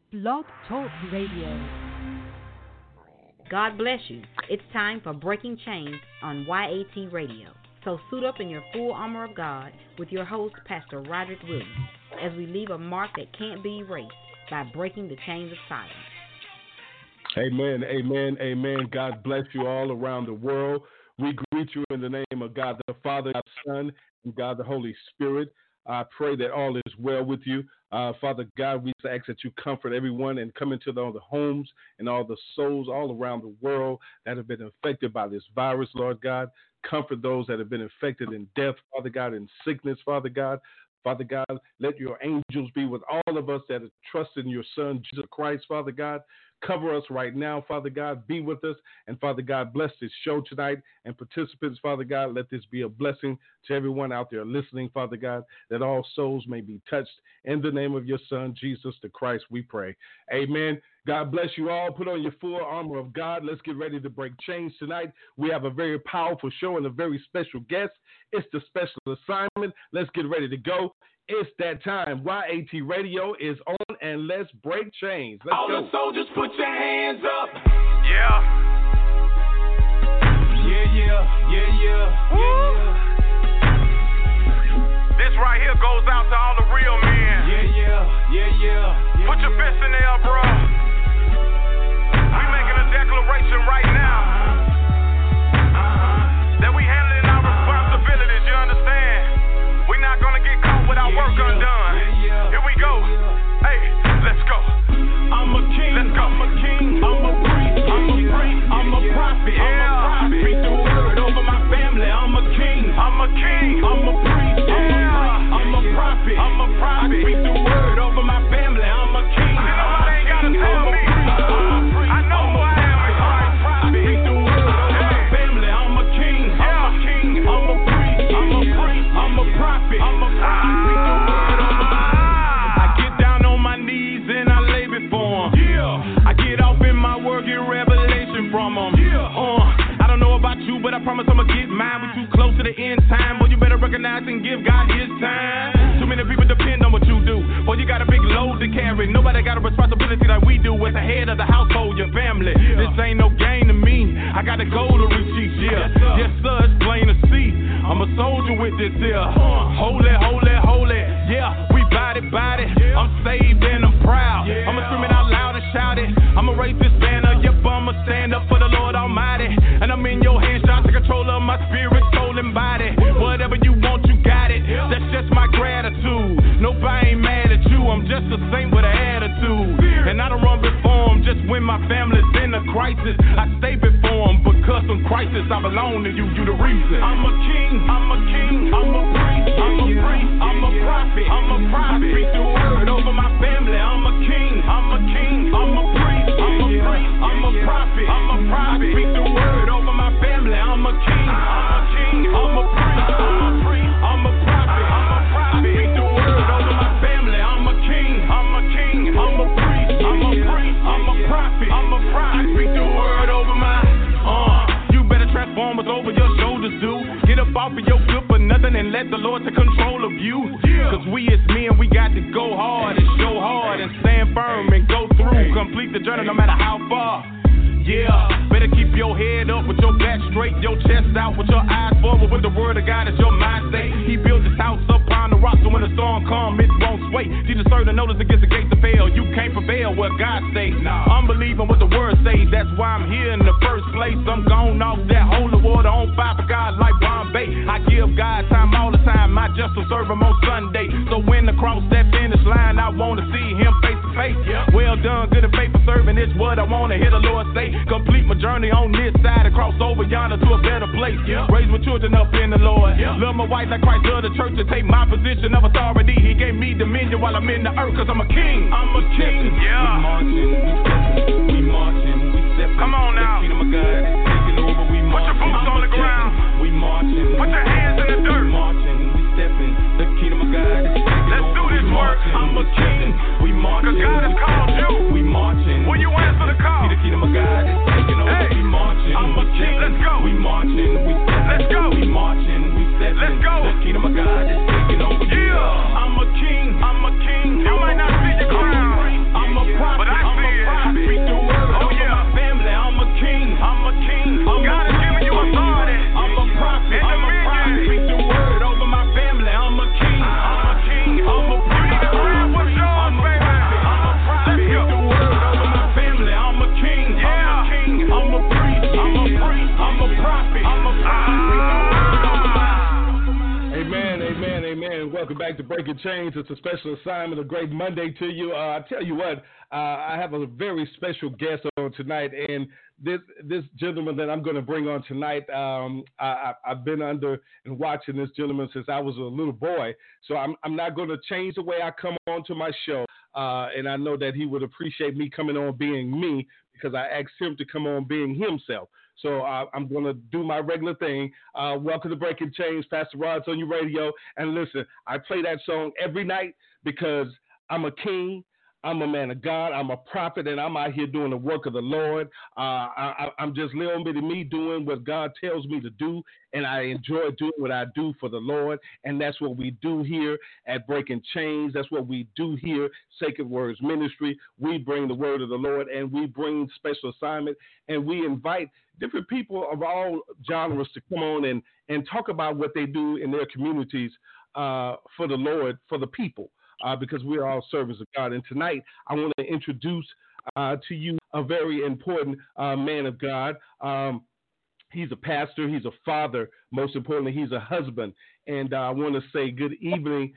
Blog Talk Radio. God bless you. It's time for Breaking Chains on YAT Radio. So suit up in your full armor of God with your host, Pastor Roderick Williams, as we leave a mark that can't be erased by breaking the chains of silence. Amen, amen, amen. God bless you all around the world. We greet you in the name of God the Father, God the Son, and God the Holy Spirit. I pray that all is well with you. Father God, we ask that you comfort everyone and come into all the homes and all the souls all around the world that have been affected by this virus, Lord God. Comfort those that have been affected in death, Father God, in sickness, Father God. Father God, let your angels be with all of us that are trusting in your Son, Jesus Christ, Father God. Cover us right now, Father God. Be with us. And, Father God, bless this show tonight. And participants, Father God, let this be a blessing to everyone out there listening, Father God, that all souls may be touched. In the name of your Son, Jesus the Christ, we pray. Amen. God bless you all. Put on your full armor of God. Let's get ready to break chains tonight. We have a very powerful show and a very special guest. It's the special assignment. Let's get ready to go. It's that time. YAT Radio is on, and let's break chains. Let's all go. The soldiers, put your hands up. Yeah. This right here goes out to all the real men. Yeah. Put your fist in there, bro. We making a declaration right now that we handling our responsibilities. You understand? We're not gonna get caught with our work undone. Here we go. Hey, let's go. I'm a king. Let's go. I'm a king. I'm a priest. I'm a priest. I'm a prophet. Yeah. I'm a prophet. Speak the word over my family. I'm a king. I'm a king. I'm a priest. Yeah. I'm a prophet. I'm a prophet. I speak the word over my family. I'm a king. Nobody ain't gotta tell me. I know who I am in Christ. I speak the word over my family. I'm a king. I'm a king. I'm a priest. I'm a priest. I'm a prophet. I'm a prophet. I speak the word over my I get down on my knees and I lay before him. yeah. I get off in my word, get revelation from him. I don't know about you, but I promise I'ma get mine. We too close to the end time, boy, you better recognize and give God his time. Too many people depend on what you do. Boy, you got a big load to carry. Nobody got a responsibility like we do as the head of the household, your family. This ain't no game to me. I got a goal to reach each year. Yes, sir, it's plain to see. I'm a soldier with this here. Holy, holy, holy. Yeah, we body. I'm saved and I'm proud. I'ma scream it out loud and shout it. I'ma raise this banner. Yep, I'ma stand up for the Lord Almighty. And I'm in your hands, trying to control of my spirit, soul, and body. Whatever you want, you got it. That's just my gratitude. Nobody ain't mad at you. I'm just a saint with an attitude. And I don't run before them just when my family's in a crisis. I stay before them because in crisis I belong to you. You the reason. I'm a king. I'm a king. I'm a priest. I'm a priest. I'm a prophet. I'm a prophet. I speak the word over my family. I'm a king. I'm a king. I'm a priest. I'm a priest. I'm a prophet. I'm a prophet. I speak the word over my family. I'm a king. I'm a king. I'm a priest. I'm a priest. I'm a prophet. I'm a prophet. I speak the word over my family. I'm a king. I'm a king. I'm a priest. I'm a priest. I'm a prophet. I'm a prophet. I speak the word over my. You better transform what's over your shoulders, dude. Get up off of your good for nothing and let the Lord take control of you. Cause we as men, we got to go hard and show hard and stand firm and go through. Complete the journey no matter how far. Yeah, better keep your head up with your back straight, your chest out with your eyes forward with the word of God as your mind state. He built his house upon the rock, so when the storm comes, it won't sway. Jesus served the notice against the gates to fail. You can't prevail where God stays. I'm believing what the word says. That's why I'm here in the first place. I'm gone off that holy water on fire for God like Bombay. I give God time all the time. I just will serve him on Sunday. So when the cross that finish line, I want to see him face to face. Well done, good and faithful serving is what I want to hear the Lord say. Complete my journey on this side and cross over yonder to a better place. Raise my children up in the Lord. Love my wife like Christ loved the church and take my position of authority. He gave me dominion while I'm in the earth cause I'm a king. I'm a king. Yeah. We marching, we stepping. Come on now. The kingdom of God is taking over. We marching. Put your boots on the ground. We marching. Put your hands in the dirt. We marching, we stepping. The kingdom of God is taking Let's over. do this work. I'm a king. We marching. Cause God has called you. We marching. Will you answer the call? See the kingdom of God is taking over. Hey. We marching. I'm a king. Let's go. We marching. We stepping. Let's go. We marching. We stepping. Let's go. The kingdom of God is taking over. Yeah. I'm a king. I'm a king. You might not see your crown, I'm a prophet. but to Breaking Chains. It's a special assignment, a great Monday to you. I tell you what, I have a very special guest on tonight, and this gentleman that I'm going to bring on tonight, I've been under and watching this gentleman since I was a little boy, so I'm not going to change the way I come on to my show, and I know that he would appreciate me coming on being me because I asked him to come on being himself. So I'm going to do my regular thing. Welcome to Breaking Chains. Pastor Rod's on your radio. And listen, I play that song every night because I'm a king. I'm a man of God. I'm a prophet, and I'm out here doing the work of the Lord. I'm just little bit of me doing what God tells me to do, and I enjoy doing what I do for the Lord, and that's what we do here at Breaking Chains. That's what we do here, Sacred Words Ministry. We bring the word of the Lord, and we bring special assignment, and we invite different people of all genres to come on and talk about what they do in their communities for the Lord, for the people. Because we are all servants of God. And tonight, I want to introduce to you a very important man of God. He's a pastor. He's a father. Most importantly, he's a husband. And I want to say good evening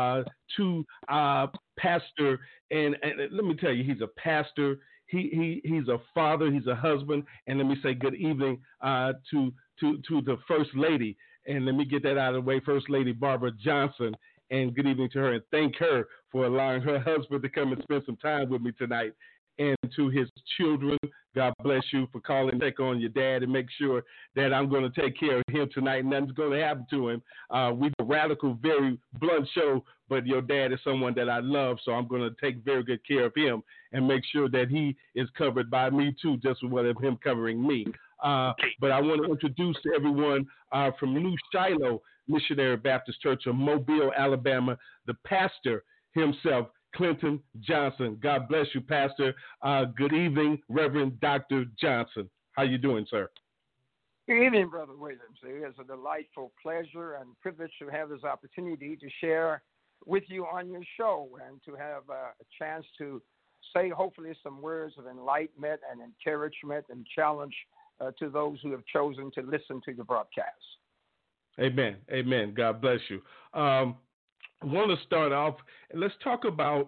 to Pastor. And let me tell you, he's a pastor. He's a father. He's a husband. And let me say good evening to the First Lady. And let me get that out of the way, First Lady Barbara Johnson. And good evening to her, and thank her for allowing her husband to come and spend some time with me tonight. And to his children, God bless you for calling, check on your dad, and make sure that I'm going to take care of him tonight. Nothing's going to happen to him. We're a radical, very blunt show, but your dad is someone that I love, so I'm going to take very good care of him and make sure that he is covered by me too, just with him covering me. But I want to introduce to everyone from New Shiloh Missionary Baptist Church of Mobile, Alabama, the pastor himself, Clinton Johnson. God bless you, Pastor. Good evening, Reverend Dr. Johnson. How you doing, sir? Good evening, Brother Williams. It is a delightful pleasure and privilege to have this opportunity to share with you on your show and to have a chance to say hopefully some words of enlightenment and encouragement and challenge to those who have chosen to listen to the broadcast. Amen. Amen. God bless you. I want to start off, and let's talk about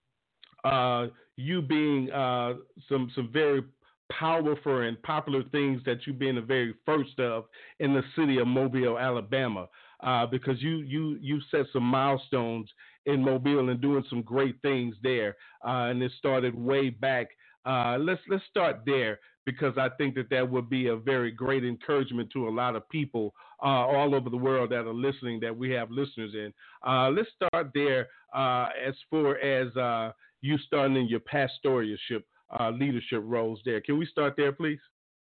you being some very powerful and popular things that you've been the very first of in the city of Mobile, Alabama, because you set some milestones in Mobile and doing some great things there, and it started way back. Let's start there, because I think that would be a very great encouragement to a lot of people all over the world that are listening, that we have listeners in. Let's start there as far as you starting in your pastoralship leadership roles there. Can we start there, please?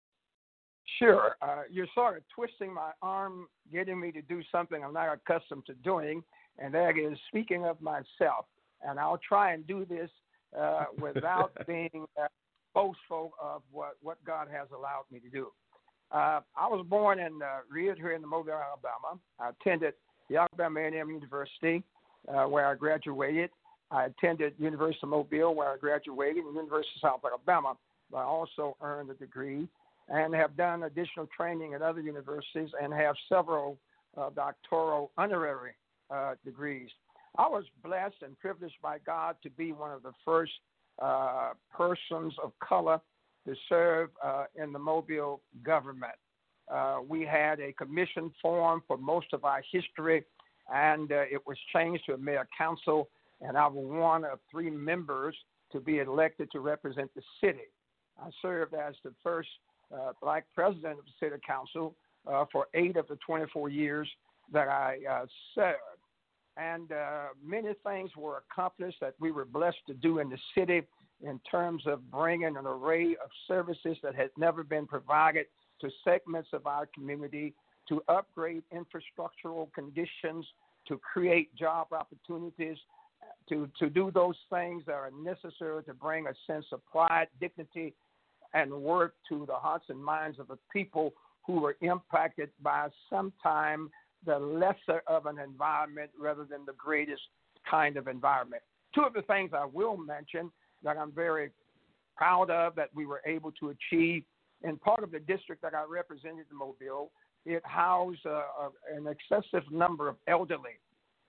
Sure. You're sort of twisting my arm, getting me to do something I'm not accustomed to doing, and that is speaking of myself. And I'll try and do this without being boastful of what God has allowed me to do. I was born and reared here in Mobile, Alabama. I attended the Alabama A&M University, where I graduated. I attended University of Mobile, where I graduated, and University of South Alabama, where I also earned a degree, and have done additional training at other universities and have several doctoral honorary degrees. I was blessed and privileged by God to be one of the first persons of color to serve in the Mobile government. We had a commission form for most of our history, and it was changed to a mayor council, and I was one of 3 members to be elected to represent the city. I served as the first black president of the city council for 8 of the 24 years that I served. And many things were accomplished that we were blessed to do in the city in terms of bringing an array of services that had never been provided to segments of our community, to upgrade infrastructural conditions, to create job opportunities, to do those things that are necessary to bring a sense of pride, dignity, and work to the hearts and minds of the people who were impacted by sometime the lesser of an environment rather than the greatest kind of environment. 2 of the things I will mention that I'm very proud of that we were able to achieve in part of the district that I represented in Mobile, it housed an excessive number of elderly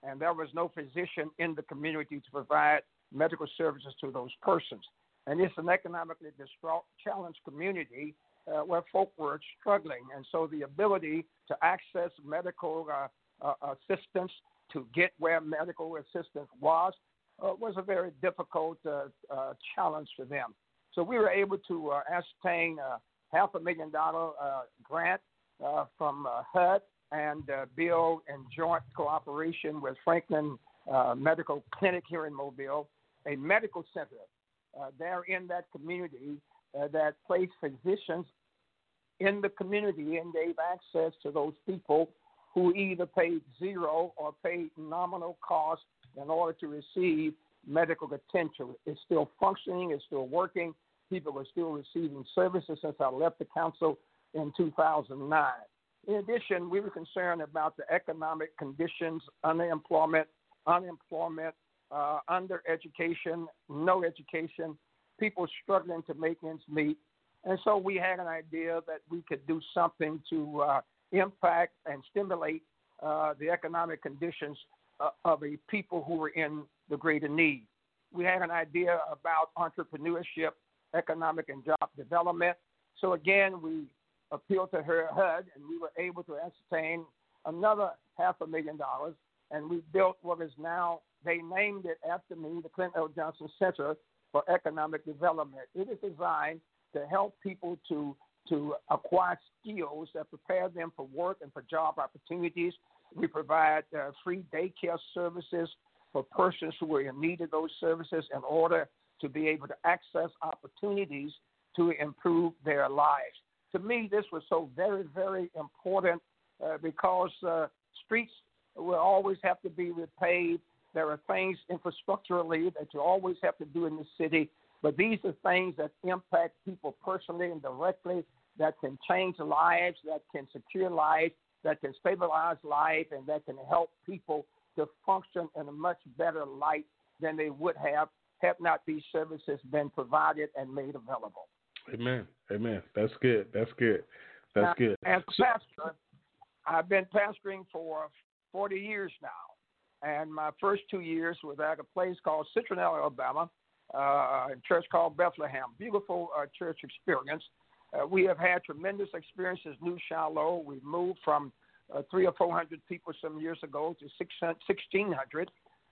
and there was no physician in the community to provide medical services to those persons. And it's an economically distraught, challenged community where folk were struggling. And so the ability to access medical assistance, to get where medical assistance was a very difficult challenge for them. So we were able to ascertain a $500,000 grant from HUD and build in joint cooperation with Franklin Medical Clinic here in Mobile, a medical center there in that community that placed physicians in the community and gave access to those people who either paid zero or paid nominal cost in order to receive medical attention. It's still functioning. It's still working. People are still receiving services since I left the council in 2009. In addition, we were concerned about the economic conditions, unemployment, undereducation, no education, people struggling to make ends meet. And so we had an idea that we could do something to impact and stimulate the economic conditions of a people who were in the greater need. We had an idea about entrepreneurship, economic and job development. So again, we appealed to HUD, and we were able to ascertain another $500,000, and we built what is now, they named it after me, the Clinton L. Johnson Center for Economic Development. It is designed to help people to acquire skills that prepare them for work and for job opportunities. We provide free daycare services for persons who are in need of those services in order to be able to access opportunities to improve their lives. To me, this was so very, very important because streets will always have to be repaved. There are things infrastructurally that you always have to do in the city, but these are things that impact people personally and directly, that can change lives, that can secure lives, that can stabilize life, and that can help people to function in a much better light than they would have had not these services been provided and made available. Amen. Amen. That's good. That's good. That's now, good. As a pastor, I've been pastoring for 40 years now. And my first 2 years was at a place called Citronelle, Alabama, a church called Bethlehem. Beautiful church experience. We have had tremendous experiences, New Shiloh. We moved from 300 or 400 people some years ago to 1,600.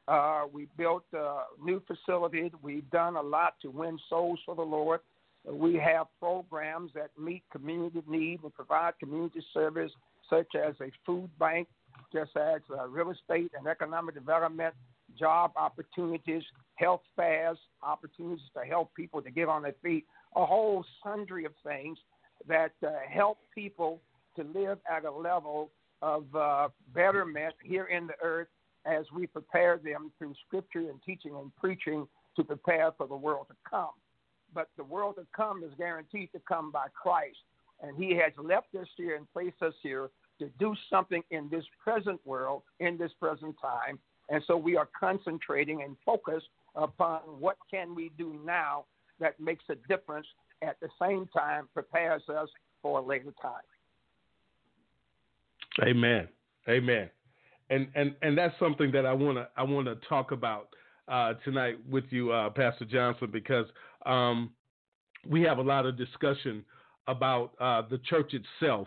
We built new facilities. We've done a lot to win souls for the Lord. We have programs that meet community need. We provide community service such as a food bank, just as real estate and economic development, job opportunities, health fairs, opportunities to help people to get on their feet, a whole sundry of things that help people to live at a level of betterment here in the earth as we prepare them through scripture and teaching and preaching to prepare for the world to come. But the world to come is guaranteed to come by Christ, and he has left us here and placed us here to do something in this present world, in this present time. And so we are concentrating and focused upon what can we do now that makes a difference, at the same time prepares us for a later time. Amen. Amen. And that's something that I want to talk about tonight with you, Pastor Johnson, because we have a lot of discussion about the church itself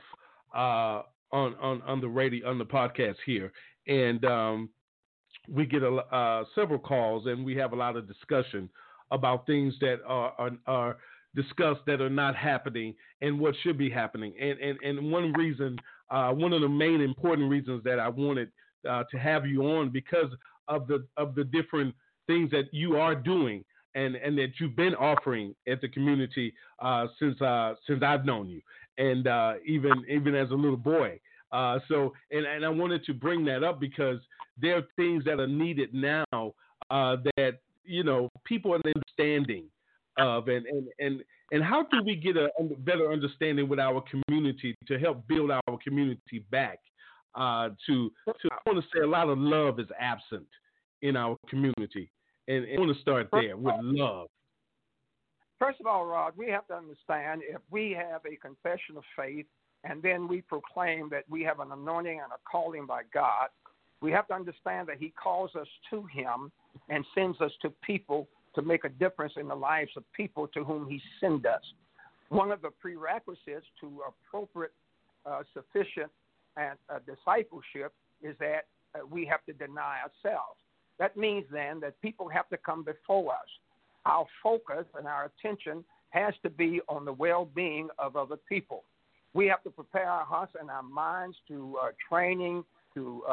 on the radio, on the podcast here, and we get several calls, and we have a lot of discussion about things that are discussed that are not happening and what should be happening. And one reason, one of the main important reasons that I wanted to have you on, because of the different things that you are doing and that you've been offering at the community since I've known you, and even as a little boy. So I wanted to bring that up because there are things that are needed now that people are understanding of, and how do we get a better understanding with our community to help build our community back? I want to say a lot of love is absent in our community, and I want to start there with love. First of all, Rod, we have to understand, if we have a confession of faith and then we proclaim that we have an anointing and a calling by God, We have to understand that he calls us to him and sends us to people to make a difference in the lives of people to whom he sent us. One of the prerequisites to appropriate, sufficient and discipleship is that we have to deny ourselves. That means then that people have to come before us. Our focus and our attention has to be on the well-being of other people. We have to prepare our hearts and our minds to training, to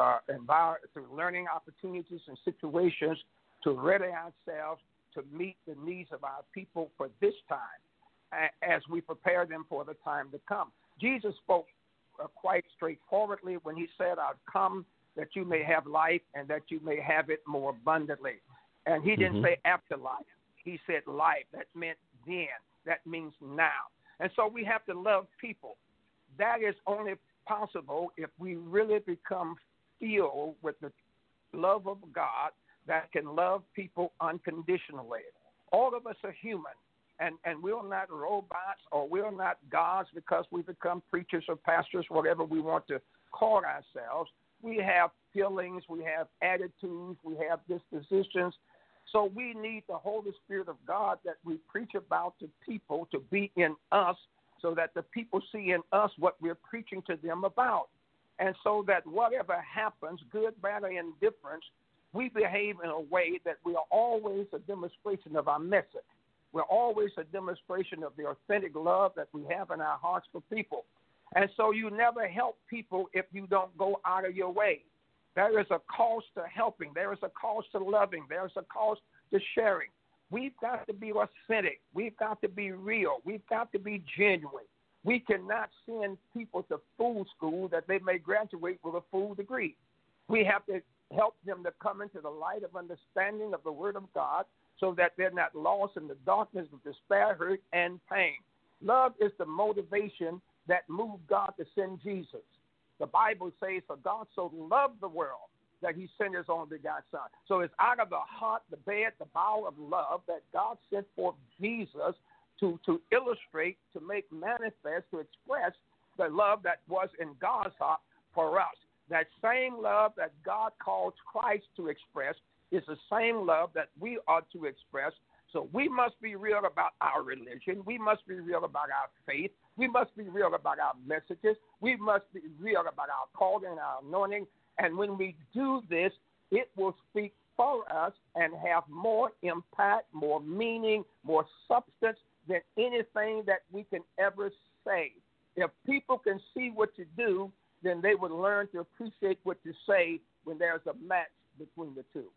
learning opportunities and situations, to ready ourselves to meet the needs of our people for this time as we prepare them for the time to come. Jesus spoke quite straightforwardly when he said, I've come that you may have life and that you may have it more abundantly. And he didn't say afterlife. He said life. That meant then. That means now. And so we have to love people. That is only possible if we really become filled with the love of God that can love people unconditionally. All of us are human, and we're not robots or we're not gods because we become preachers or pastors, whatever we want to call ourselves. We have feelings, we have attitudes, we have dispositions. So we need the Holy Spirit of God that we preach about to people to be in us so that the people see in us what we're preaching to them about. And so that whatever happens, good, bad, or indifference, we behave in a way that we are always a demonstration of our message. We're always a demonstration of the authentic love that we have in our hearts for people. And so you never help people if you don't go out of your way. There is a cost to helping. There is a cost to loving. There is a cost to sharing. We've got to be authentic. We've got to be real. We've got to be genuine. We cannot send people to fool school that they may graduate with a full degree. We have to help them to come into the light of understanding of the Word of God so that they're not lost in the darkness of despair, hurt, and pain. Love is the motivation that moved God to send Jesus. The Bible says, for God so loved the world that he sent his only begotten Son. So it's out of the heart, the bed, the bowel of love that God sent forth Jesus to illustrate, to make manifest, to express the love that was in God's heart for us. That same love that God calls Christ to express is the same love that we are to express. So we must be real about our religion. We must be real about our faith. We must be real about our messages. We must be real about our calling and our anointing. And when we do this, it will speak for us and have more impact, more meaning, more substance than anything that we can ever say. If people can see what you do, then they would learn to appreciate what you say when there's a match between the two.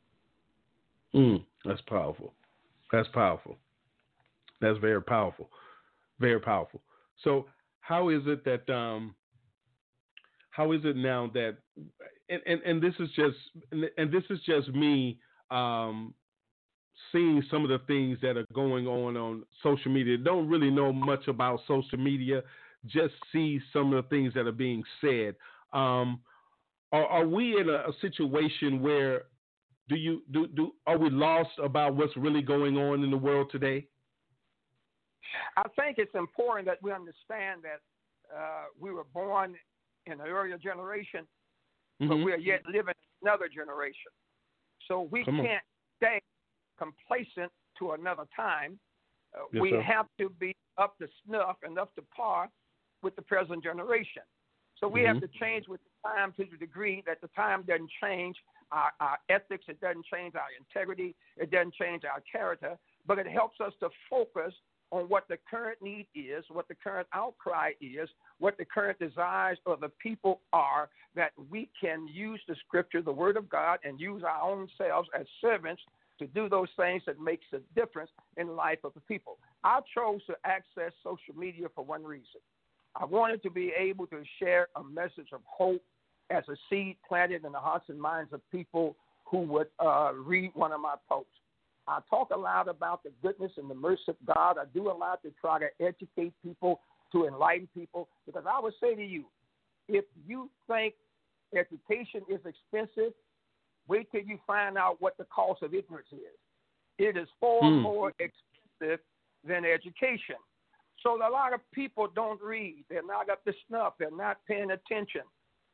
That's powerful. That's powerful. That's very powerful. Very powerful. So how is it that how is it now that and this is just me seeing some of the things that are going on social media. Don't really know much about social media, just see some of the things that are being said. Are we in a situation where are we lost about what's really going on in the world today? I think it's important that we understand that we were born in an earlier generation, but we are yet living in another generation. So we can't stay complacent to another time. We have to be up to snuff and up to par with the present generation. So we have to change with the time to the degree that the time doesn't change our ethics, it doesn't change our integrity, it doesn't change our character, but it helps us to focus on what the current need is, what the current outcry is, what the current desires of the people are, that we can use the scripture, the word of God, and use our own selves as servants to do those things that makes a difference in the life of the people. I chose to access social media for one reason. I wanted to be able to share a message of hope as a seed planted in the hearts and minds of people who would read one of my posts. I talk a lot about the goodness and the mercy of God. I do a lot to try to educate people, to enlighten people, because I would say to you, if you think education is expensive, wait till you find out what the cost of ignorance is. It is far more expensive than education. So a lot of people don't read. They're not up to snuff. They're not paying attention.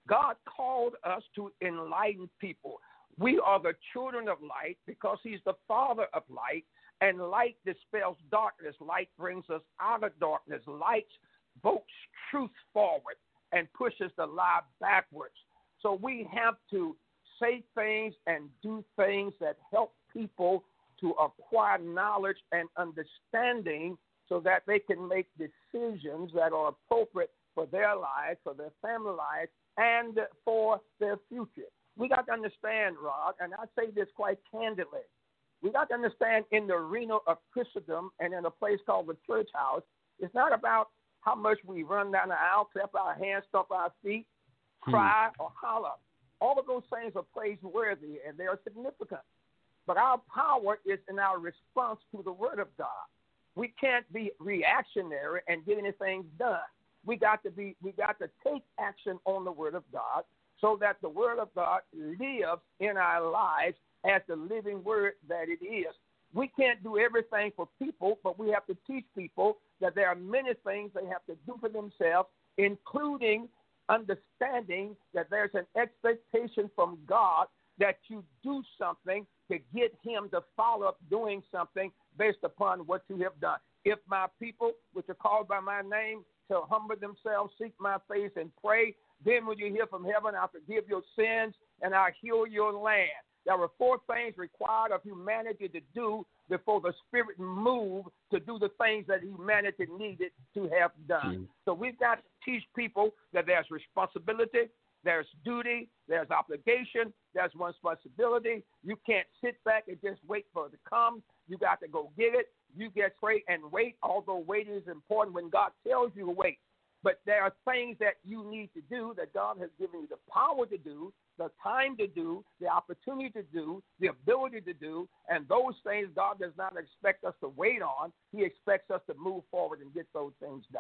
God called us to enlighten people. We are the children of light because he's the Father of light, and light dispels darkness. Light brings us out of darkness. Light votes truth forward and pushes the lie backwards. So we have to say things and do things that help people to acquire knowledge and understanding so that they can make decisions that are appropriate for their lives, for their family lives, and for their future. We got to understand, Rod, and I say this quite candidly, we got to understand in the arena of Christendom and in a place called the church house, it's not about how much we run down the aisle, clap our hands, stomp our feet, cry, or holler. All of those things are praiseworthy and they are significant. But our power is in our response to the Word of God. We can't be reactionary and get anything done. We got to take action on the Word of God so that the Word of God lives in our lives as the living Word that it is. We can't do everything for people, but we have to teach people that there are many things they have to do for themselves, including understanding that there's an expectation from God that you do something to get him to follow up doing something based upon what you have done. If my people, which are called by my name, shall humble themselves, seek my face, and pray, then when you hear from heaven, I'll forgive your sins and I'll heal your land. There were 4 things required of humanity to do before the Spirit moved to do the things that humanity needed to have done. So we've got to teach people that there's responsibility, there's duty, there's obligation, there's responsibility. You can't sit back and just wait for it to come. You got to go get it. You get straight and wait, although waiting is important when God tells you to wait. But there are things that you need to do that God has given you the power to do, the time to do, the opportunity to do, the ability to do, and those things God does not expect us to wait on. He expects us to move forward and get those things done.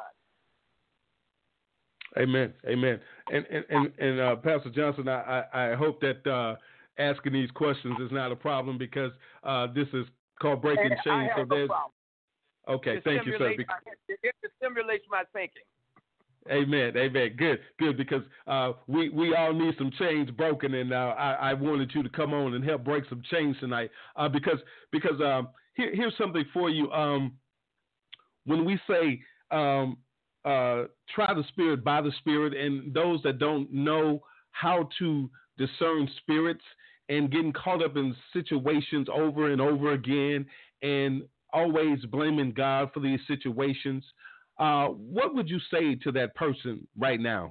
Amen. Amen. And Pastor Johnson, I hope that asking these questions is not a problem because this is called Breaking Chains. So there's no problem. Okay, thank you, sir. It stimulates my thinking. Amen. Amen. Good. Because we all need some chains broken, and I wanted you to come on and help break some chains tonight. Because here's something for you. When we say try the Spirit by the Spirit, and those that don't know how to discern spirits and getting caught up in situations over and over again, and always blaming God for these situations. What would you say to that person right now?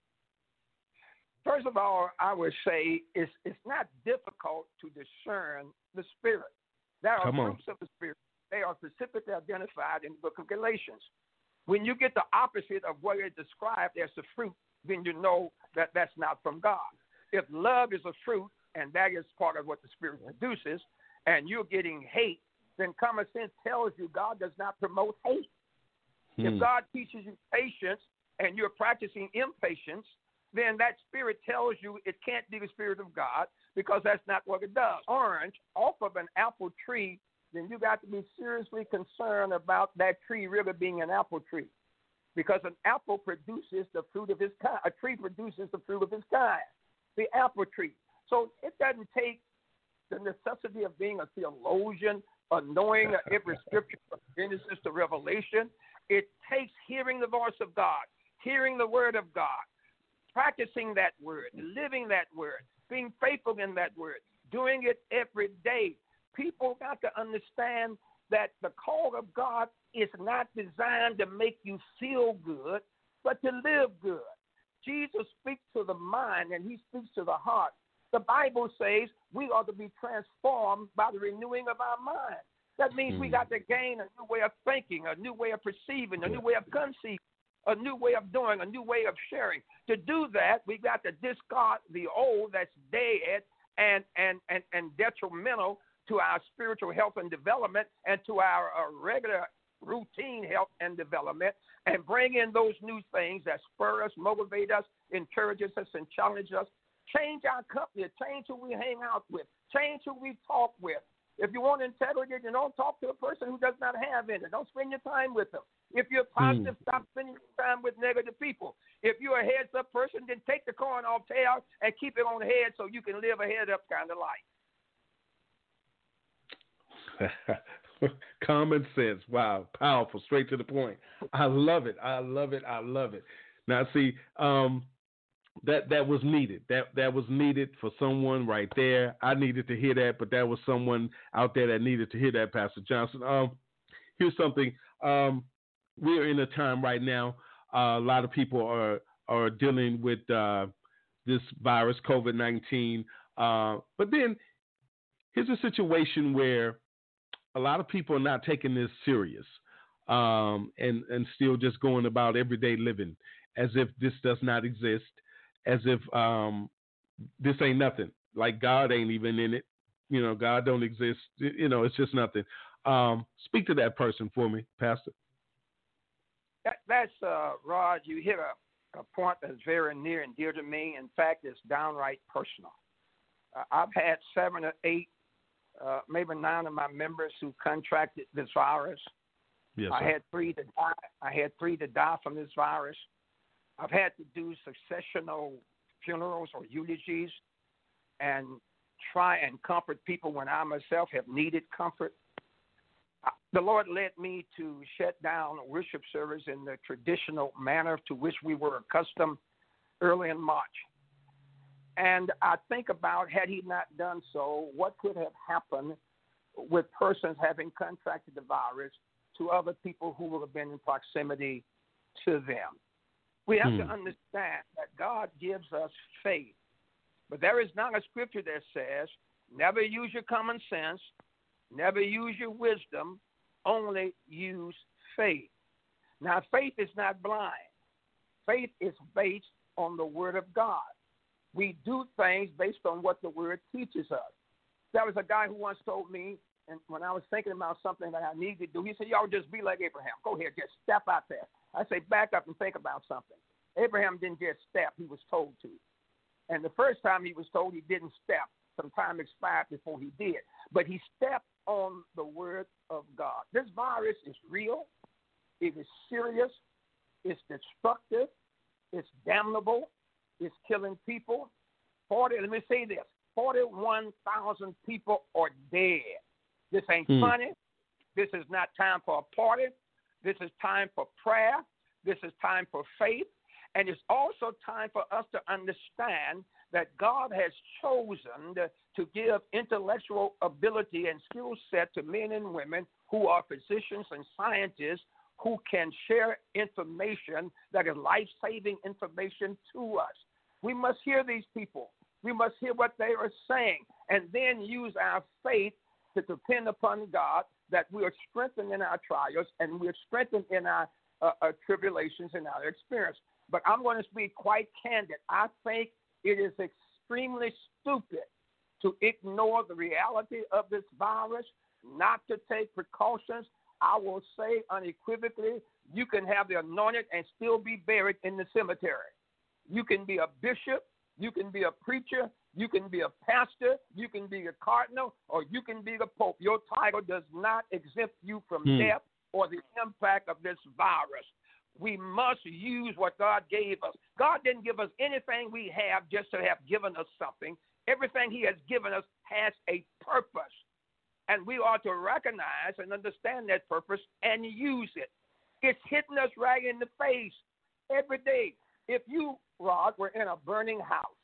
First of all, I would say it's not difficult to discern the Spirit. There are groups of the Spirit. They are specifically identified in the book of Galatians. When you get the opposite of what is described as the fruit, then you know that that's not from God. If love is a fruit, and that is part of what the Spirit produces, and you're getting hate, then common sense tells you God does not promote hate. If God teaches you patience and you're practicing impatience, then that Spirit tells you it can't be the Spirit of God because that's not what it does. Orange off of an apple tree, then you got to be seriously concerned about that tree really being an apple tree, because an apple produces the fruit of its kind. A tree produces the fruit of its kind, the apple tree. So it doesn't take the necessity of being a theologian or knowing every scripture from Genesis to Revelation. It takes hearing the voice of God, hearing the word of God, practicing that word, living that word, being faithful in that word, doing it every day. People got to understand that the call of God is not designed to make you feel good, but to live good. Jesus speaks to the mind and he speaks to the heart. The Bible says we ought to be transformed by the renewing of our mind. That means we got to gain a new way of thinking, a new way of perceiving, a new way of conceiving, a new way of doing, a new way of sharing. To do that, we got to discard the old that's dead and detrimental to our spiritual health and development and to our regular routine health and development, and bring in those new things that spur us, motivate us, encourages us, and challenge us. Change our company, change who we hang out with, change who we talk with. If you want integrity, then don't talk to a person who does not have any. Don't spend your time with them. If you're positive, stop spending your time with negative people. If you're a heads-up person, then take the corn off tail and keep it on the head so you can live a head-up kind of life. Common sense. Wow. Powerful. Straight to the point. I love it. I love it. I love it. Now, see, that was needed. That was needed for someone right there. I needed to hear that, but that was someone out there that needed to hear that, Pastor Johnson. Here's something. We're in a time right now. A lot of people are dealing with this virus, COVID-19. But then here's a situation where a lot of people are not taking this serious and still just going about everyday living as if this does not exist, as if this ain't nothing. Like God ain't even in it. You know, God don't exist. You know, it's just nothing. Speak to that person for me, Pastor. That's Rod, you hit a point that's very near and dear to me. In fact, it's downright personal. I've had 7 or 8, maybe 9 of my members who contracted this virus. Yes, I had 3 to die. I had 3 to die from this virus. I've had to do successional funerals or eulogies and try and comfort people when I myself have needed comfort. The Lord led me to shut down worship service in the traditional manner to which we were accustomed early in March. And I think about, had he not done so, what could have happened with persons having contracted the virus to other people who would have been in proximity to them. We have to understand that God gives us faith. But there is not a scripture that says, never use your common sense, never use your wisdom, only use faith. Now, faith is not blind. Faith is based on the Word of God. We do things based on what the Word teaches us. There was a guy who once told me, and when I was thinking about something that I need to do, he said, y'all just be like Abraham. Go ahead, just step out there. I say, back up and think about something. Abraham didn't just step, he was told to. And the first time he was told, he didn't step. Some time expired before he did. But he stepped on the Word of God. This virus is real. It is serious. It's destructive. It's damnable. It's killing people. Let me say this, 41,000 people are dead. This ain't funny. This is not time for a party. This is time for prayer. This is time for faith. And it's also time for us to understand that God has chosen to give intellectual ability and skill set to men and women who are physicians and scientists who can share information that is life-saving information to us. We must hear these people. We must hear what they are saying and then use our faith to depend upon God, that we are strengthened in our trials and we are strengthened in our tribulations and our experience. But I'm going to be quite candid. I think it is extremely stupid to ignore the reality of this virus, not to take precautions. I will say unequivocally, you can have the anointed and still be buried in the cemetery. You can be a bishop, you can be a preacher, you can be a pastor, you can be a cardinal, or you can be the pope. Your title does not exempt you from death or the impact of this virus. We must use what God gave us. God didn't give us anything we have just to have given us something. Everything he has given us has a purpose. And we ought to recognize and understand that purpose and use it. It's hitting us right in the face every day. If you, Rod, were in a burning house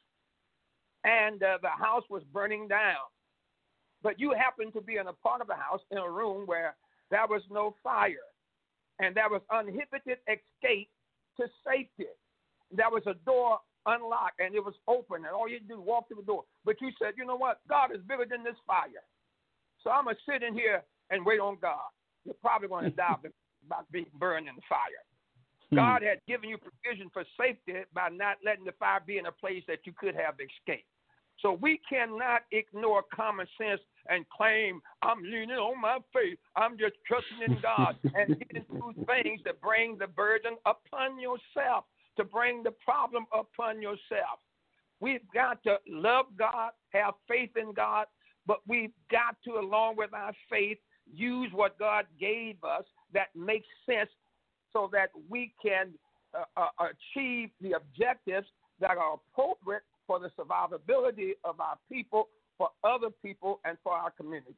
and the house was burning down, but you happened to be in a part of the house in a room where there was no fire and there was uninhibited escape to safety. There was a door unlocked and it was open and all you do was walk through the door. But you said, you know what? God is bigger than this fire. So I'm going to sit in here and wait on God. You're probably going to die about being burned in the fire. God had given you provision for safety by not letting the fire be in a place that you could have escaped. So we cannot ignore common sense and claim, I'm leaning on my faith. I'm just trusting in God and getting through things that bring the burden upon yourself, to bring the problem upon yourself. We've got to love God, have faith in God, but we've got to, along with our faith, use what God gave us that makes sense so that we can achieve the objectives that are appropriate for the survivability of our people, for other people, and for our community.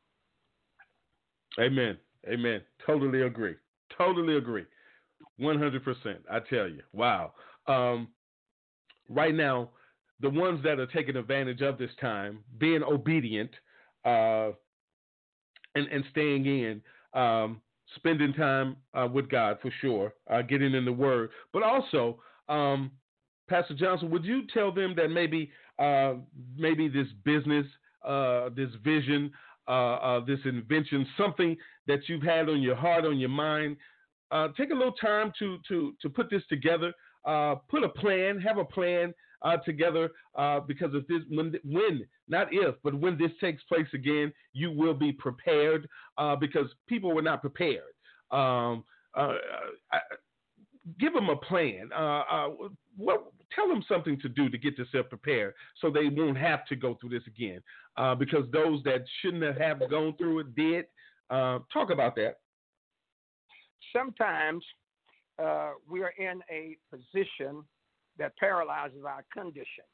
Amen. Amen. Totally agree. 100%. I tell you. Wow. Right now, the ones that are taking advantage of this time, being obedient and staying in, spending time with God for sure, getting in the Word. But also, Pastor Johnson, would you tell them that maybe this business, this vision, this invention, something that you've had on your heart, on your mind, take a little time to put this together, put a plan, have a plan together, because if this, when, not if, but when this takes place again, you will be prepared, because people were not prepared. Give them a plan. Tell them something to do to get themselves prepared so they won't have to go through this again, because those that shouldn't have gone through it did. Talk about that. Sometimes we are in a position that paralyzes our condition,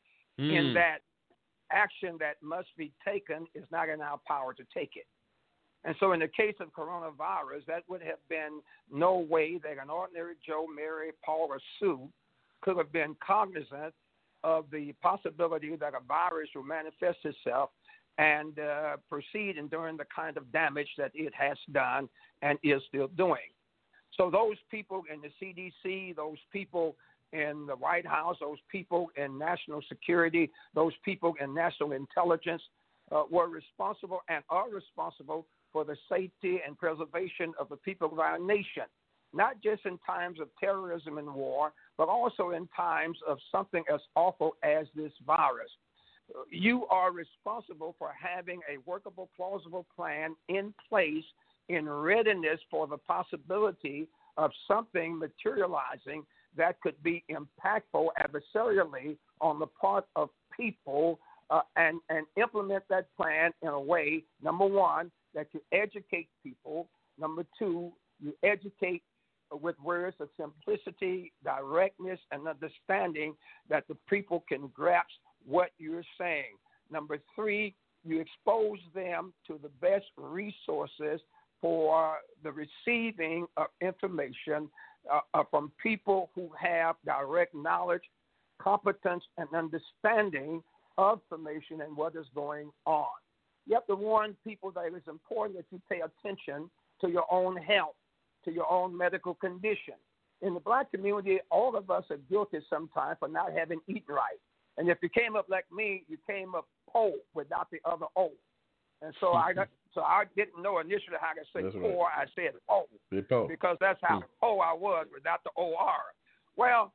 in that action that must be taken is not in our power to take it. And so in the case of coronavirus, that would have been no way that an ordinary Joe, Mary, Paul, or Sue could have been cognizant of the possibility that a virus will manifest itself and proceed in doing the kind of damage that it has done and is still doing. So those people in the CDC, those people in the White House, those people in national security, those people in national intelligence were responsible and are responsible for the safety and preservation of the people of our nation, not just in times of terrorism and war, but also in times of something as awful as this virus. You are responsible for having a workable, plausible plan in place in readiness for the possibility of something materializing that could be impactful adversarially on the part of people, and implement that plan in a way, number one, that you educate people. Number two, you educate with words of simplicity, directness, and understanding that the people can grasp what you're saying. Number three, you expose them to the best resources for the receiving of information from people who have direct knowledge, competence, and understanding of information and what is going on. You have to warn people that it's important that you pay attention to your own health, to your own medical condition. In the black community, all of us are guilty sometimes for not having eaten right. And if you came up like me, you came up poor without the other O. And so I didn't know initially how to say poor. Right. I said O, because that's how poor I was without the OR. Well,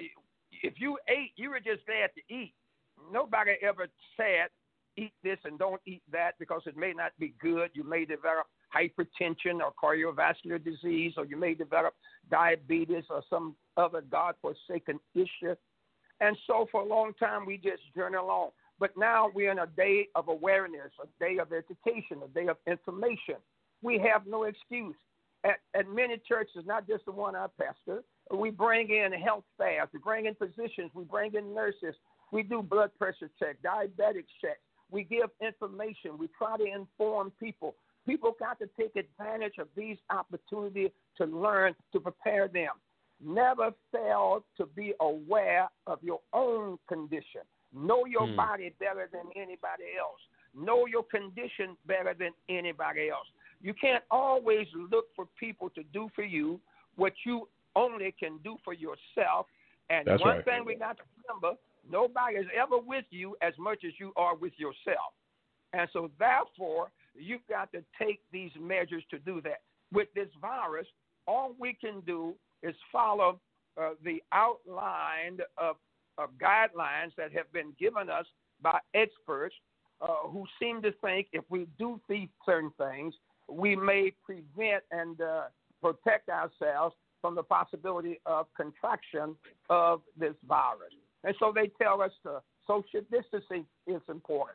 if you ate, you were just glad to eat. Nobody ever said, eat this and don't eat that because it may not be good. You may develop hypertension or cardiovascular disease, or you may develop diabetes or some other God-forsaken issue. And so for a long time, we just journey along. But now we're in a day of awareness, a day of education, a day of information. We have no excuse. At many churches, not just the one I pastor, we bring in health staff, we bring in physicians, we bring in nurses, we do blood pressure checks, diabetic checks. We give information. We try to inform people. People got to take advantage of these opportunities to learn, to prepare them. Never fail to be aware of your own condition. Know your body better than anybody else. Know your condition better than anybody else. You can't always look for people to do for you what you only can do for yourself. And that's one thing we got to remember, nobody is ever with you as much as you are with yourself. And so therefore, you've got to take these measures to do that. With this virus, all we can do is follow the outline of guidelines that have been given us by experts who seem to think if we do these certain things, we may prevent and protect ourselves from the possibility of contraction of this virus. And so they tell us social distancing is important.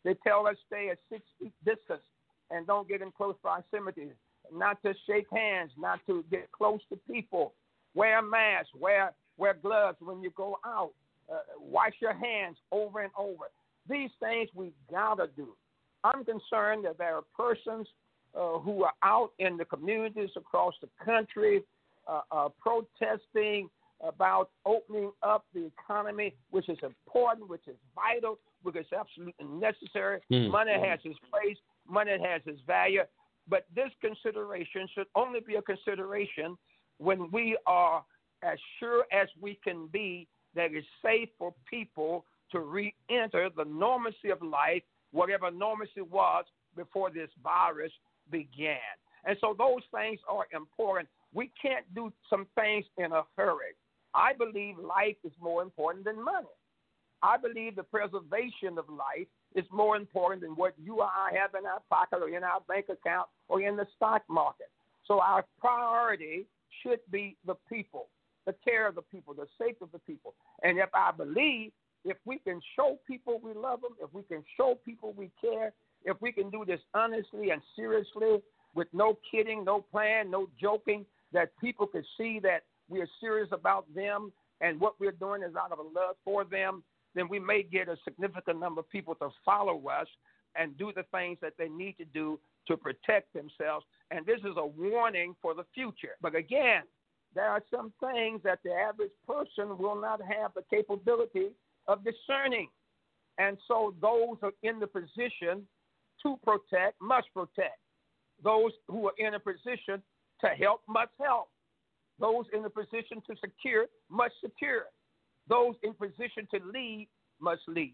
They tell us stay at 6 feet distance and don't get in close proximity, not to shake hands, not to get close to people, wear a mask, wear gloves when you go out, wash your hands over and over. These things we got to do. I'm concerned that there are persons who are out in the communities across the country protesting about opening up the economy, which is important, which is vital, which is absolutely necessary. Money has its place. Money has its value. But this consideration should only be a consideration when we are as sure as we can be that it's safe for people to re-enter the normalcy of life, whatever normalcy was before this virus began. And so those things are important. We can't do some things in a hurry. I believe life is more important than money. I believe the preservation of life is more important than what you or I have in our pocket or in our bank account or in the stock market. So our priority should be the people, the care of the people, the safety of the people. And if I believe, if we can show people we love them, if we can show people we care, if we can do this honestly and seriously with no kidding, no plan, no joking, that people can see that we are serious about them and what we're doing is out of a love for them, then we may get a significant number of people to follow us and do the things that they need to do to protect themselves. And this is a warning for the future. But again, there are some things that the average person will not have the capability of discerning. And so those who are in the position to protect must protect. Those who are in a position to help must help. Those in a position to secure must secure. Those in position to lead must lead.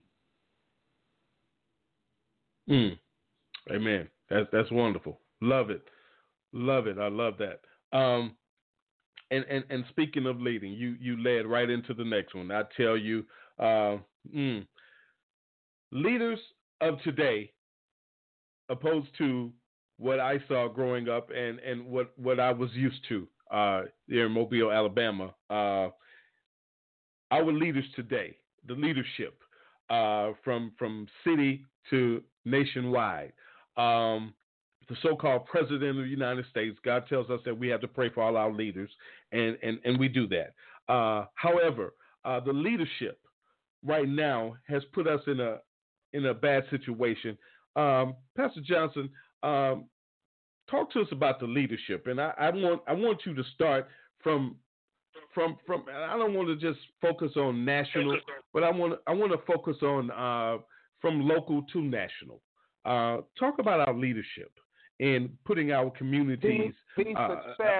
Amen. That's wonderful. Love it. Love it. I love that. And speaking of leading, you led right into the next one. I tell you, leaders of today, opposed to what I saw growing up and what I was used to there in Mobile, Alabama. Our leaders today, the leadership from city to nationwide, the so-called president of the United States, God tells us that we have to pray for all our leaders, and we do that. However, the leadership right now has put us in a bad situation. Pastor Johnson, talk to us about the leadership, and I want you to start from. I don't want to just focus on national, but I want to focus on from local to national. Talk about our leadership in putting our communities. The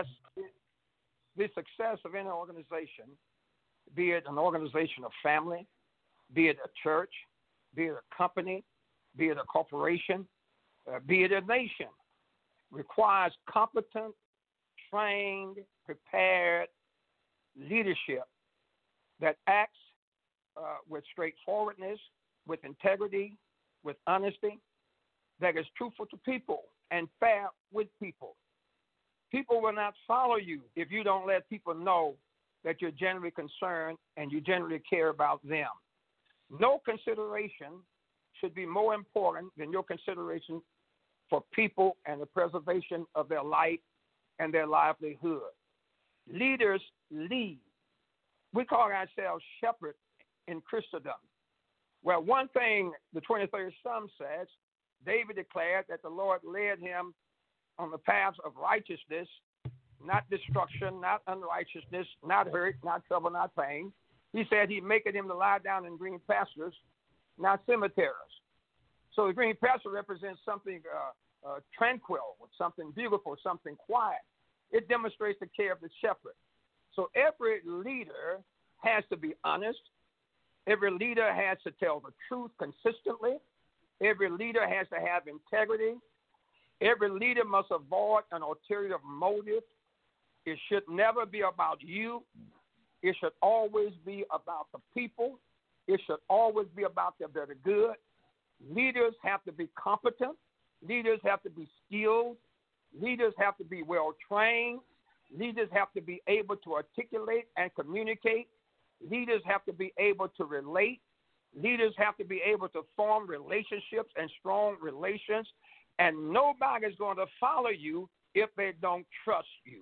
success of any organization, be it an organization of family, be it a church, be it a company, be it a corporation, be it a nation, requires competent, trained, prepared leadership that acts with straightforwardness, with integrity, with honesty, that is truthful to people and fair with people. People will not follow you if you don't let people know that you're genuinely concerned and you genuinely care about them. No consideration should be more important than your consideration for people and the preservation of their life and their livelihood. Leaders lead. We call ourselves shepherds in Christendom. Well, one thing the 23rd Psalm says, David declared that the Lord led him on the paths of righteousness, not destruction, not unrighteousness, not hurt, not trouble, not pain. He said he maketh him to lie down in green pastures, not cemeteries. So the green pasture represents something tranquil, something beautiful, something quiet. It demonstrates the care of the shepherd. So every leader has to be honest. Every leader has to tell the truth consistently. Every leader has to have integrity. Every leader must avoid an ulterior motive. It should never be about you. It should always be about the people. It should always be about their better good. Leaders have to be competent. Leaders have to be skilled. Leaders have to be well trained. Leaders have to be able to articulate and communicate. Leaders have to be able to relate. Leaders have to be able to form relationships and strong relations, and nobody's going to follow you if they don't trust you.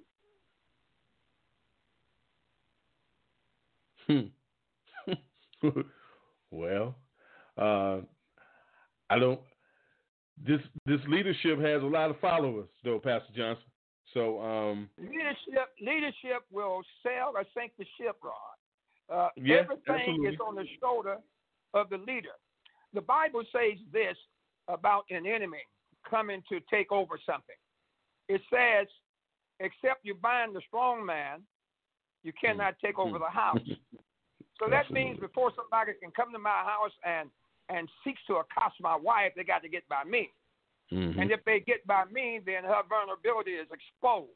Well, I don't. This leadership has a lot of followers, though, Pastor Johnson. So leadership will sail or sink the ship, Rod. Yeah, everything absolutely. is on the shoulder of the leader. The Bible says this about an enemy coming to take over something. It says, except you bind the strong man, you cannot take over the house. So that means before somebody can come to my house and seeks to accost my wife, they got to get by me. Mm-hmm. And if they get by me, then her vulnerability is exposed.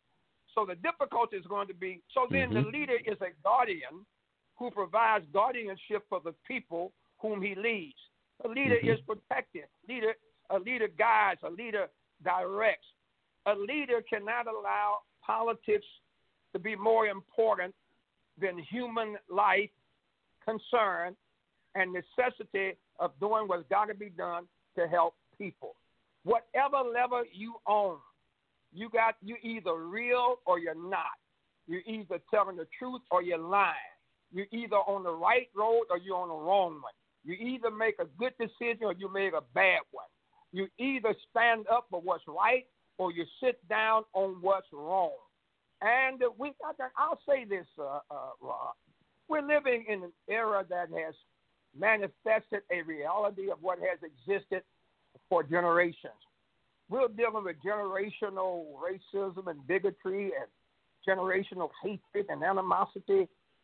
So the difficulty is going to be, so then the leader is a guardian who provides guardianship for the people whom he leads. A leader is protective. A leader guides. A leader directs. A leader cannot allow politics to be more important than human life, concern, and necessity of doing what's got to be done to help people. Whatever level you own, you either real or you're not. You're either telling the truth or you're lying. You're either on the right road or you're on the wrong one. You either make a good decision or you make a bad one. You either stand up for what's right or you sit down on what's wrong. And I'll say this, Rob. We're living in an era that has manifested a reality of what has existed for generations. We're dealing with generational racism and bigotry and generational hatred and animosity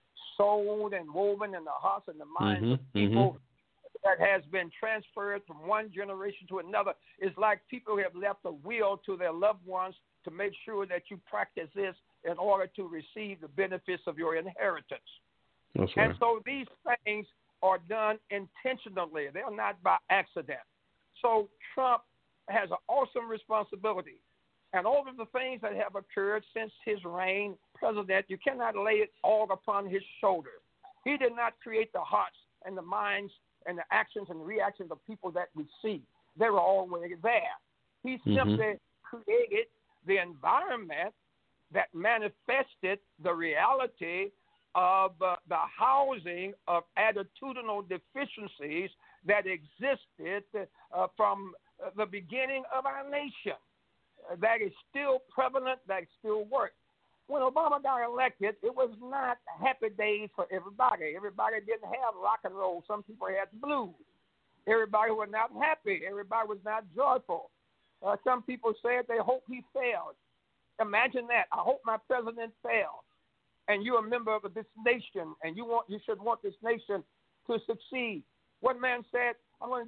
sown and woven in the hearts and the minds of people that has been transferred from one generation to another. It's like people have left a will to their loved ones to make sure that you practice this in order to receive the benefits of your inheritance. That's right. And so these things are done intentionally. They're not by accident. So Trump has an awesome responsibility. And all of the things that have occurred since his reign, president, you cannot lay it all upon his shoulders. He did not create the hearts and the minds and the actions and reactions of people that we see. They were already there. He simply created the environment that manifested the reality of the housing of attitudinal deficiencies that existed from the beginning of our nation. That is still prevalent, that still works. When Obama got elected, it was not happy days for everybody. Everybody didn't have rock and roll. Some people had blues. Everybody was not happy. Everybody was not joyful. Some people said they hope he failed. Imagine that. I hope my president fails. And you're a member of this nation, and you should want this nation to succeed. One man said, I'm going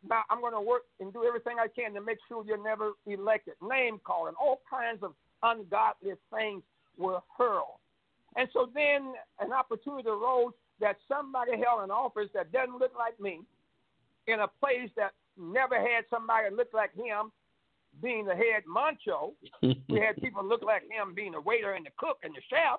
to work and do everything I can to make sure you're never elected. Name calling, all kinds of ungodly things were hurled. And so then an opportunity arose that somebody held an office that doesn't look like me in a place that never had somebody look like him being the head macho. We had people look like him being the waiter and the cook and the chef,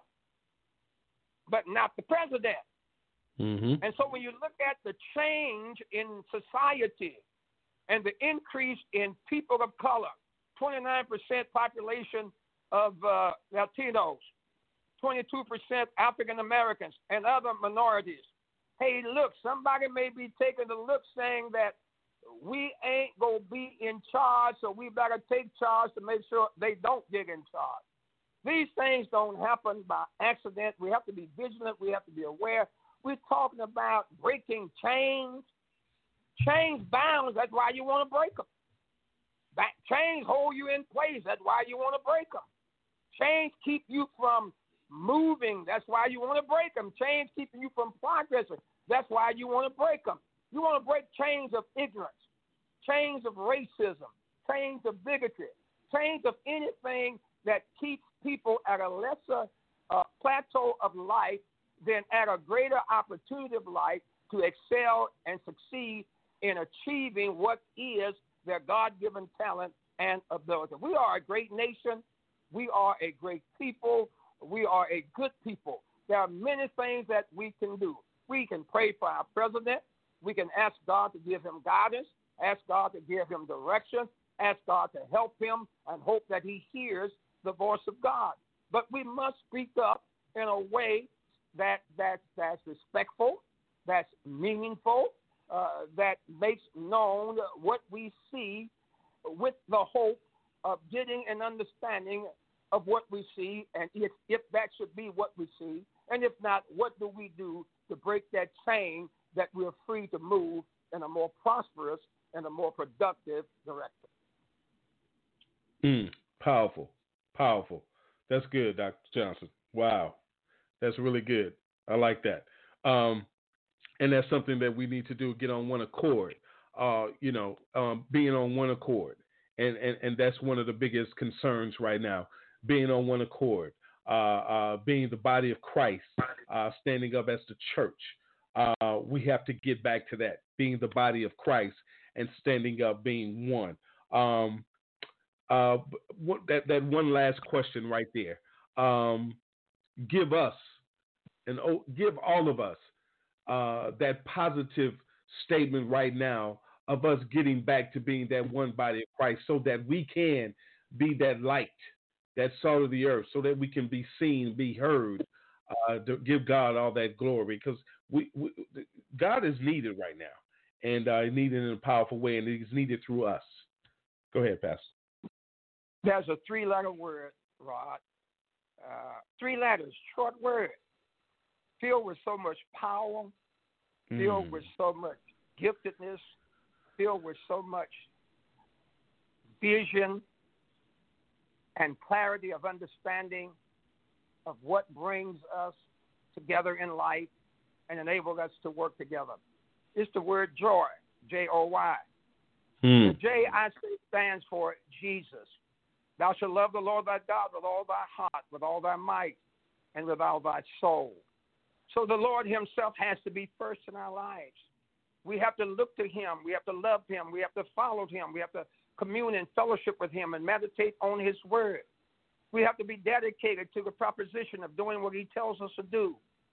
but not the president. And so when you look at the change in society and the increase in people of color, 29% population of Latinos, 22% African Americans, and other minorities. Hey, look, somebody may be taking the look saying that we ain't going to be in charge, so we better take charge to make sure they don't get in charge. These things don't happen by accident. We have to be vigilant. We have to be aware. We're talking about breaking chains. Chains bounds, that's why you want to break them. Chains hold you in place, that's why you want to break them. Chains keep you from moving, that's why you want to break them. Chains keep you from progressing, that's why you want to break them. You want to break chains of ignorance, chains of racism, chains of bigotry, chains of anything that keeps people at a lesser plateau of life than at a greater opportunity of life to excel and succeed in achieving what is their God-given talent and ability. We are a great nation. We are a great people. We are a good people. There are many things that we can do. We can pray for our president. We can ask God to give him guidance, ask God to give him direction, ask God to help him, and hope that he hears the voice of God. But we must speak up in a way that's respectful, that's meaningful, that makes known what we see, with the hope of getting an understanding of what we see, and if that should be what we see, and if not, what do we do to break that chain that we're free to move in a more prosperous and a more productive direction. Powerful. That's good, Dr. Johnson. Wow. That's really good. I like that. And that's something that we need to do, get on one accord, being on one accord. And that's one of the biggest concerns right now, being on one accord, being the body of Christ, standing up as the church. We have to get back to that, being the body of Christ and standing up, being one. That one last question right there. Give us and give all of us that positive statement right now of us getting back to being that one body of Christ, so that we can be that light, that salt of the earth, so that we can be seen, be heard, to give God all that glory, because God is needed right now, and needed in a powerful way, and He's needed through us. Go ahead, Pastor. There's a 3-letter word, Rod. 3 letters, short word, filled with so much power, filled with so much giftedness, filled with so much vision and clarity of understanding of what brings us together in life and enables us to work together. It's the word joy, J-O-Y. The J, I say, stands for Jesus. Thou shalt love the Lord thy God with all thy heart, with all thy might, and with all thy soul. So the Lord himself has to be first in our lives. We have to look to him. We have to love him. We have to follow him. We have to commune and fellowship with him and meditate on his word. We have to be dedicated to the proposition of doing what he tells us to do.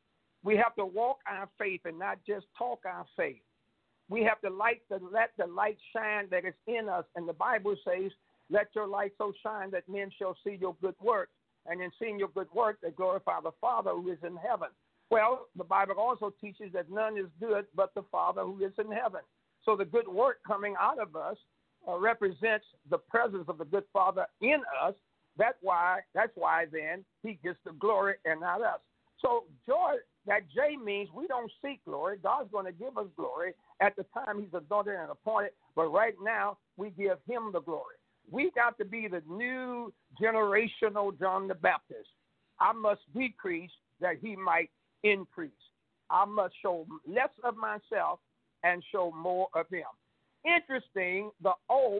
We have to walk our faith and not just talk our faith. We have to let the light shine that is in us. And the Bible says, let your light so shine that men shall see your good work. And in seeing your good work, they glorify the Father who is in heaven. Well, the Bible also teaches that none is good but the Father who is in heaven. So the good work coming out of us represents the presence of the good Father in us. That's why then he gets the glory and not us. So joy, that J means we don't seek glory. God's going to give us glory at the time he's anointed and appointed. But right now, we give him the glory. We got to be the new generational John the Baptist. I must decrease that he might increase. I must show less of myself and show more of him. Interesting, the O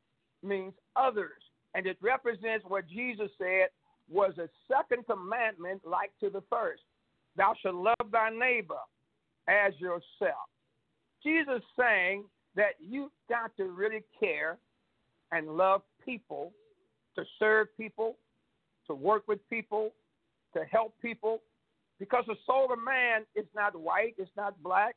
means others, and it represents what Jesus said was a second commandment like to the first. Thou shalt love thy neighbor as yourself. Jesus saying that you got to really care and love people, to serve people, to work with people, to help people, because the soul of man is not white, it's not black,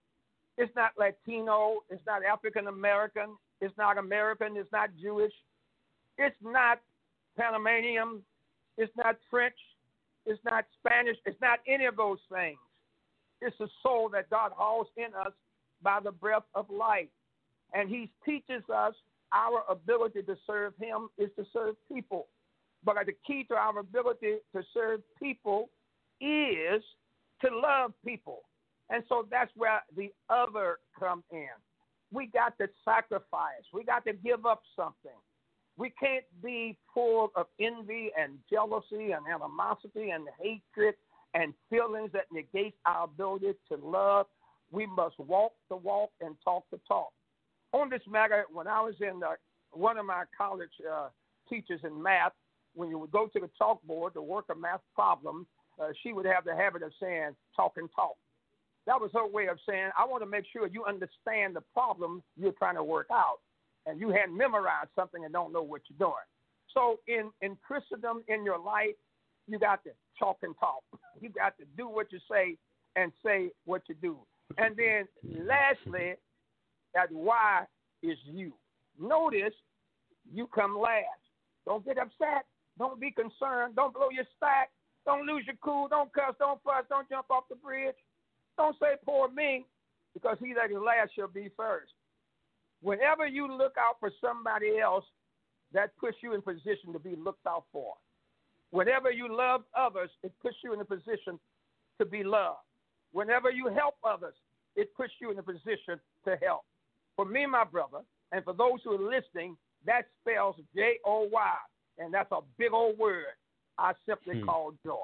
it's not Latino, it's not African American, it's not American, it's not Jewish, it's not Panamanian, it's not French, it's not Spanish, it's not any of those things. It's the soul that God holds in us by the breath of life. And he teaches us our ability to serve him is to serve people. But the key to our ability to serve people is to love people. And so that's where the other come in. We got to sacrifice. We got to give up something. We can't be full of envy and jealousy and animosity and hatred and feelings that negate our ability to love. We must walk the walk and talk the talk. On this matter, when I was in one of my college teachers in math, when you would go to the chalkboard to work a math problem, she would have the habit of saying, talk and talk. That was her way of saying, I want to make sure you understand the problem you're trying to work out, and you hadn't memorized something and don't know what you're doing. So in Christendom, in your life, you got to talk and talk. You got to do what you say and say what you do. And then lastly, that Y is you. Notice you come last. Don't get upset. Don't be concerned. Don't blow your stack. Don't lose your cool. Don't cuss. Don't fuss. Don't jump off the bridge. Don't say poor me, because he that is last shall be first. Whenever you look out for somebody else, that puts you in position to be looked out for. Whenever you love others, it puts you in a position to be loved. Whenever you help others, it puts you in a position to help. For me, my brother, and for those who are listening, that spells J-O-Y, and that's a big old word I simply call joy.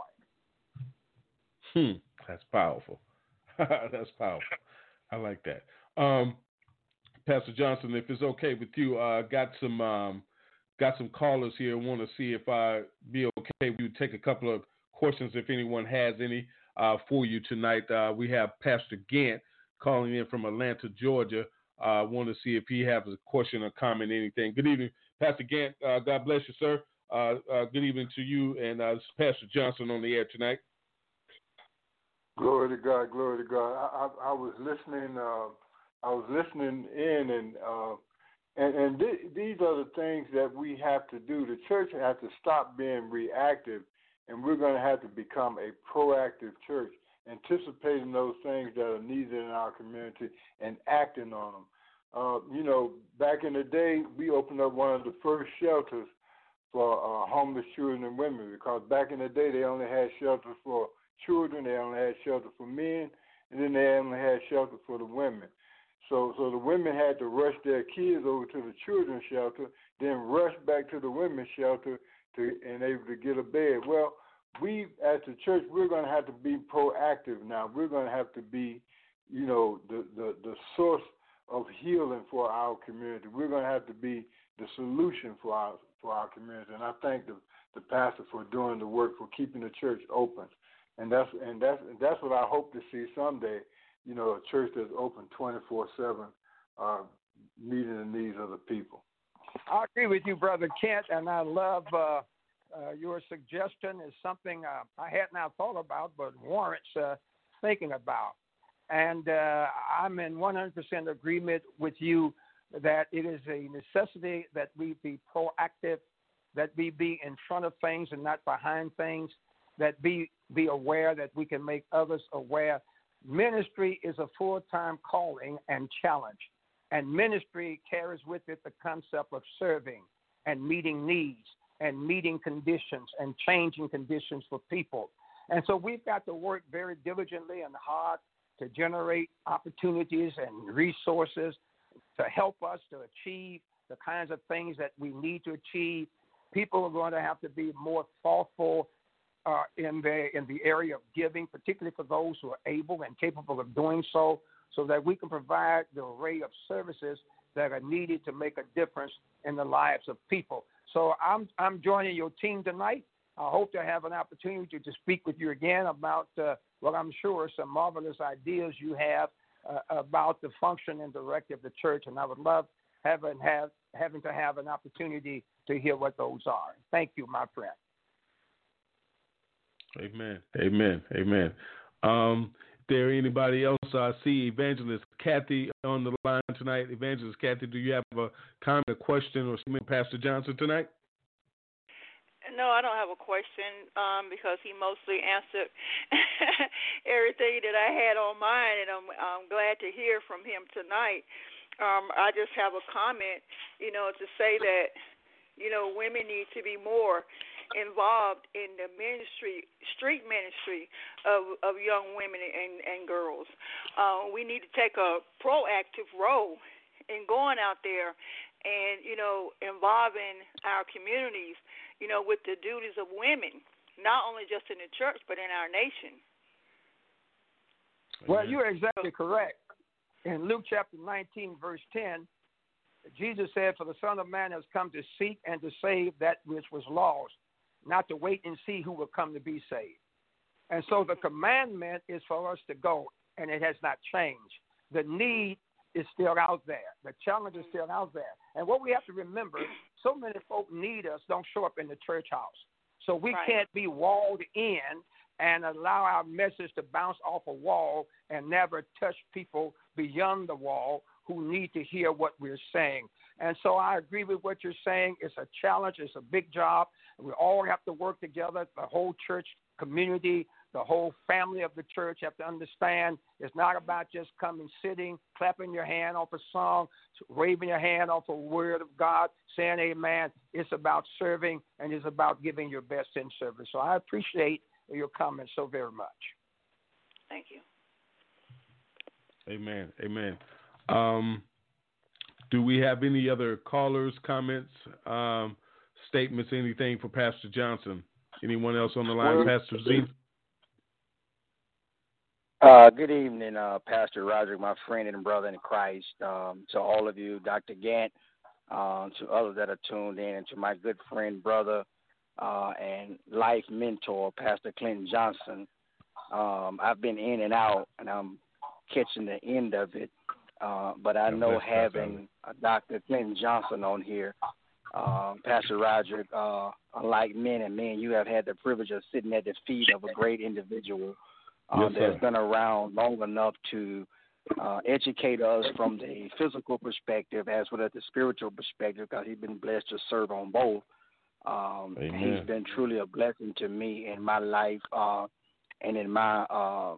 That's powerful. That's powerful. I like that. Pastor Johnson, if it's okay with you, got some callers here. Want to see if I be okay with you. Take a couple of questions if anyone has any for you tonight. We have Pastor Gant calling in from Atlanta, Georgia. Want to see if he has a question or comment, anything. Good evening, Pastor Gant. God bless you, sir. Good evening to you, and this is Pastor Johnson on the air tonight. Glory to God, glory to God. I was listening. I was listening in, and these are the things that we have to do. The church has to stop being reactive, and we're going to have to become a proactive church, anticipating those things that are needed in our community and acting on them. Back in the day, we opened up one of the first shelters for homeless children and women, because back in the day, they only had shelters for children, they only had shelter for men, and then they only had shelter for the women. So the women had to rush their kids over to the children's shelter, then rush back to the women's shelter and able to get a bed. Well, we as the church, we're going to have to be proactive now. We're going to have to be, the source of healing for our community. We're going to have to be the solution for our community. And I thank the pastor for doing the work, for keeping the church open. And that's what I hope to see someday. A church that's open 24/7, meeting the needs of the people. I agree with you, Brother Kent, and I love your suggestion. Is something I had not thought about, but warrants thinking about. And I'm in 100% agreement with you that it is a necessity that we be proactive, that we be in front of things and not behind things, that be aware, that we can make others aware. Ministry is a full-time calling and challenge, and ministry carries with it the concept of serving and meeting needs and meeting conditions and changing conditions for people. And so we've got to work very diligently and hard to generate opportunities and resources to help us to achieve the kinds of things that we need to achieve. People are going to have to be more thoughtful in the area of giving, particularly for those who are able and capable of doing so that we can provide the array of services that are needed to make a difference in the lives of people. So I'm joining your team tonight. I hope to have an opportunity to speak with you again about what I'm sure some marvelous ideas you have about the function and directive of the church, and I would love having to have an opportunity to hear what those are. Thank you, my friend. Amen. There anybody else? I see Evangelist Kathy on the line tonight. Evangelist Kathy, do you have a comment, a question, or something, Pastor Johnson tonight? No, I don't have a question because he mostly answered everything that I had on mine, and I'm glad to hear from him tonight. I just have a comment, to say that, women need to be more involved in the ministry, street ministry of young women and girls. We need to take a proactive role in going out there and, involving our communities, with the duties of women, not only just in the church, but in our nation. Well, you're exactly correct. In Luke chapter 19, verse 10, Jesus said, "For the Son of Man has come to seek and to save that which was lost, not to wait and see who will come to be saved." And so the commandment is for us to go, and it has not changed. The need is still out there. The challenge is still out there. And what we have to remember, so many folk need us, don't show up in the church house. So we can't be walled in and allow our message to bounce off a wall and never touch people beyond the wall who need to hear what we're saying. And so I agree with what you're saying. It's a challenge. It's a big job. We all have to work together. The whole church community, the whole family of the church have to understand it's not about just coming, sitting, clapping your hand off a song, waving your hand off a word of God, saying amen. It's about serving, and it's about giving your best in service. So I appreciate your comments so very much. Thank you. Amen. Amen. Do we have any other callers, comments, statements, anything for Pastor Johnson? Anyone else on the line? Pastor Z? Good evening, Pastor Roderick, my friend and brother in Christ. To all of you, Dr. Gant, to others that are tuned in, and to my good friend, brother, and life mentor, Pastor Clinton Johnson. I've been in and out, and I'm catching the end of it. But I know having Dr. Clinton Johnson on here, Pastor Roderick, unlike men and men, you have had the privilege of sitting at the feet of a great individual that's been around long enough to educate us from the physical perspective as well as the spiritual perspective, because he's been blessed to serve on both. He's been truly a blessing to me in my life and in my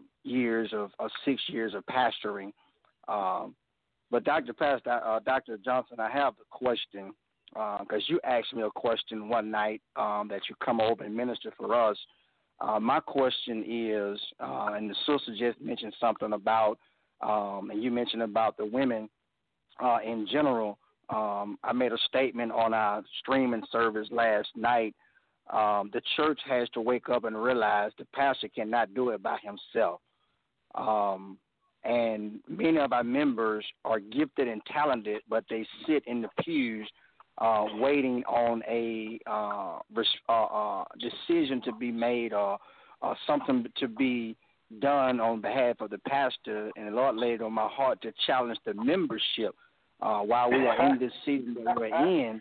6 years of pastoring. But Dr. Johnson, I have a question, because you asked me a question one night that you come over and minister for us. My question is, and the sister just mentioned something about, and you mentioned about the women in general. I made a statement on our streaming service last night. The church has to wake up and realize the pastor cannot do it by himself. And many of our members are gifted and talented, but they sit in the pews waiting on a decision to be made or something to be done on behalf of the pastor. And the Lord laid it on my heart to challenge the membership while we are in this season that we're in,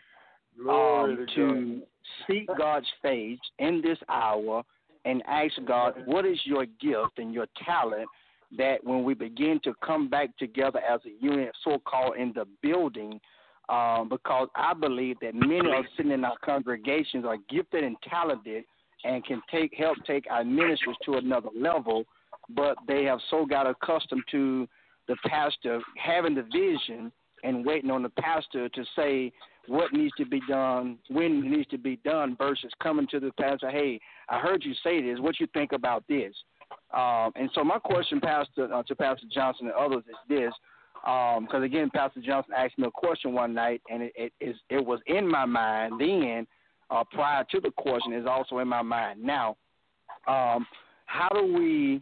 to seek God's face in this hour and ask God, what is your gift and your talent, that when we begin to come back together as a unit, so-called in the building, because I believe that many are sitting in our congregations are gifted and talented and can help take our ministries to another level, but they have so got accustomed to the pastor having the vision and waiting on the pastor to say what needs to be done, when it needs to be done, versus coming to the pastor, hey, I heard you say this, what you think about this? And so my question, Pastor, to Pastor Johnson and others is this, because, again, Pastor Johnson asked me a question one night, and it was in my mind then, prior to the question, is also in my mind now. How do we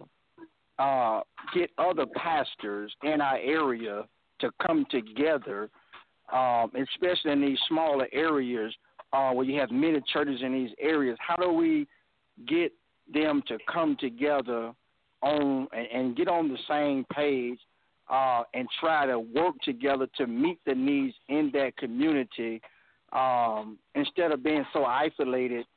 get other pastors in our area to come together, especially in these smaller areas where you have many churches in these areas? How do we get them to come together on and get on the same page and try to work together to meet the needs in that community, instead of being so isolated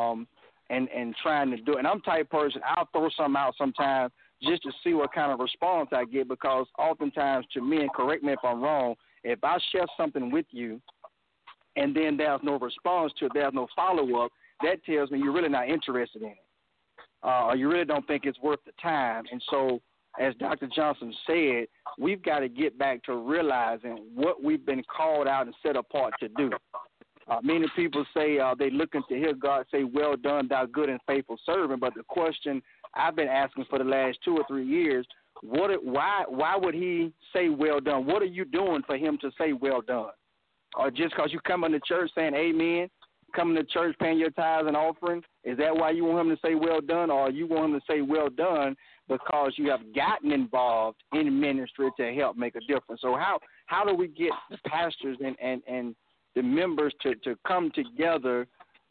and trying to do it? And I'm the type of person, I'll throw something out sometimes just to see what kind of response I get, because oftentimes to me, and correct me if I'm wrong, if I share something with you and then there's no response to it, there's no follow-up, that tells me you're really not interested in it. Or you really don't think it's worth the time. And so, as Dr. Johnson said, we've got to get back to realizing what we've been called out and set apart to do. Many people say they're looking to hear God say, well done, thou good and faithful servant. But the question I've been asking for the last 2 or 3 years, why would he say well done? What are you doing for him to say well done? Or just because you come into church saying amen, coming to church paying your tithes and offering, is that why you want him to say well done? Or you want him to say well done because you have gotten involved in ministry to help make a difference? So how do we get the pastors and the members to come together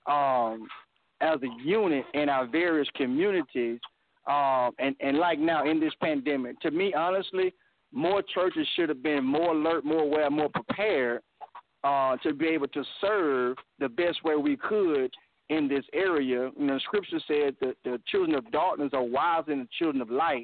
as a unit in our various communities? And like now in this pandemic, to me, honestly, more churches should have been more alert, more aware, more prepared to be able to serve the best way we could in this area. You know, Scripture said that the children of darkness are wiser than the children of light.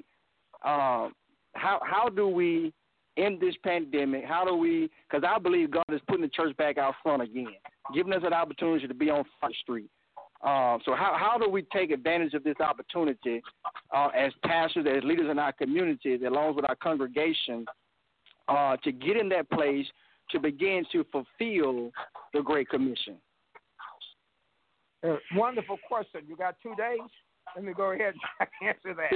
How do we, in this pandemic, because I believe God is putting the church back out front again, giving us an opportunity to be on Front Street. So how do we take advantage of this opportunity as pastors, as leaders in our communities, along with our congregation, to get in that place to begin to fulfill the Great Commission? Wonderful question. You got 2 days? Let me go ahead and answer that.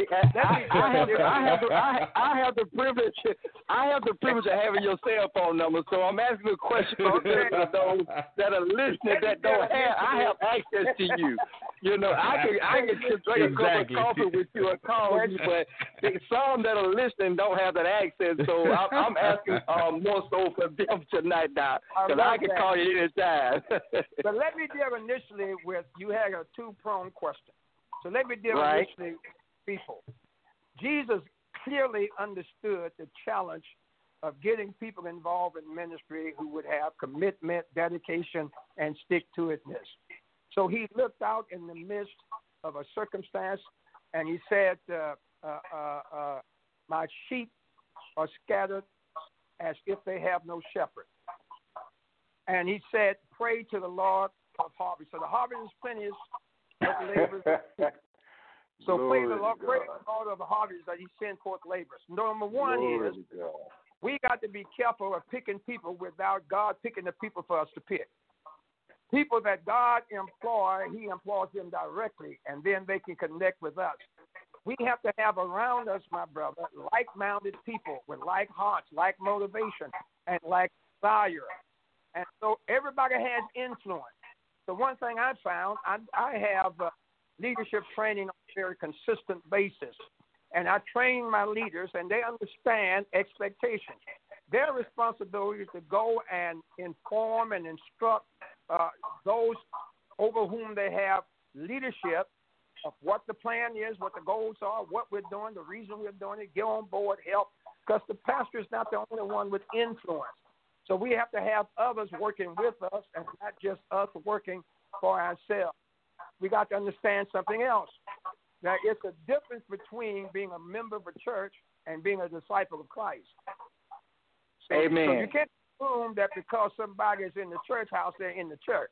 I have the privilege. I have the privilege of having your cell phone number, so I'm asking a question for those that are listening that don't have. I have access to you. You know, I can drink a cup of coffee with you or call you, but some that are listening don't have that access. So I'm asking more so for them tonight now, because I can call you anytime. But let me deal initially with, you had a two-pronged question. So let me deal initially with people. Jesus clearly understood the challenge of getting people involved in ministry who would have commitment, dedication, and stick-to-itness. So he looked out in the midst of a circumstance, and he said, my sheep are scattered as if they have no shepherd. And he said, pray to the Lord of harvest. So the harvest is plenteous, but the laborers are few. So pray the Lord of the harvest that he send forth laborers. Number one is we got to be careful of picking people without God picking the people for us to pick. People that God employ, he employs them directly, and then they can connect with us. We have to have around us, my brother, like-minded people with like hearts, like motivation, and like desire. And so everybody has influence. So one thing I found, I have leadership training on a very consistent basis. And I train my leaders, and they understand expectations. Their responsibility is to go and inform and instruct those over whom they have leadership of what the plan is, what the goals are, what we're doing, the reason we're doing it, get on board, help, because the pastor is not the only one with influence. So we have to have others working with us and not just us working for ourselves. We got to understand something else. Now, it's a difference between being a member of a church and being a disciple of Christ. So, Amen. So you can't assume that because somebody is in the church house, they're in the church.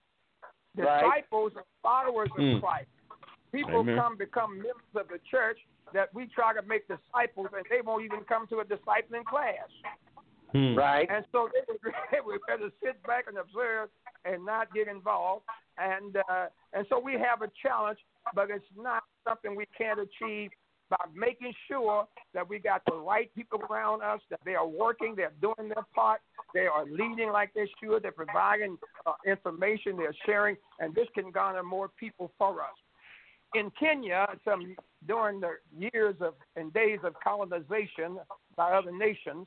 Right. Disciples are followers of Christ. People become members of the church that we try to make disciples, and they won't even come to a discipling class. Right. And so they would better sit back and observe and not get involved. And so we have a challenge, but it's not something we can't achieve by making sure that we got the right people around us, that they are working, they're doing their part, they are leading like they should, they're providing information, they're sharing, and this can garner more people for us. In Kenya, during the years and days of colonization by other nations,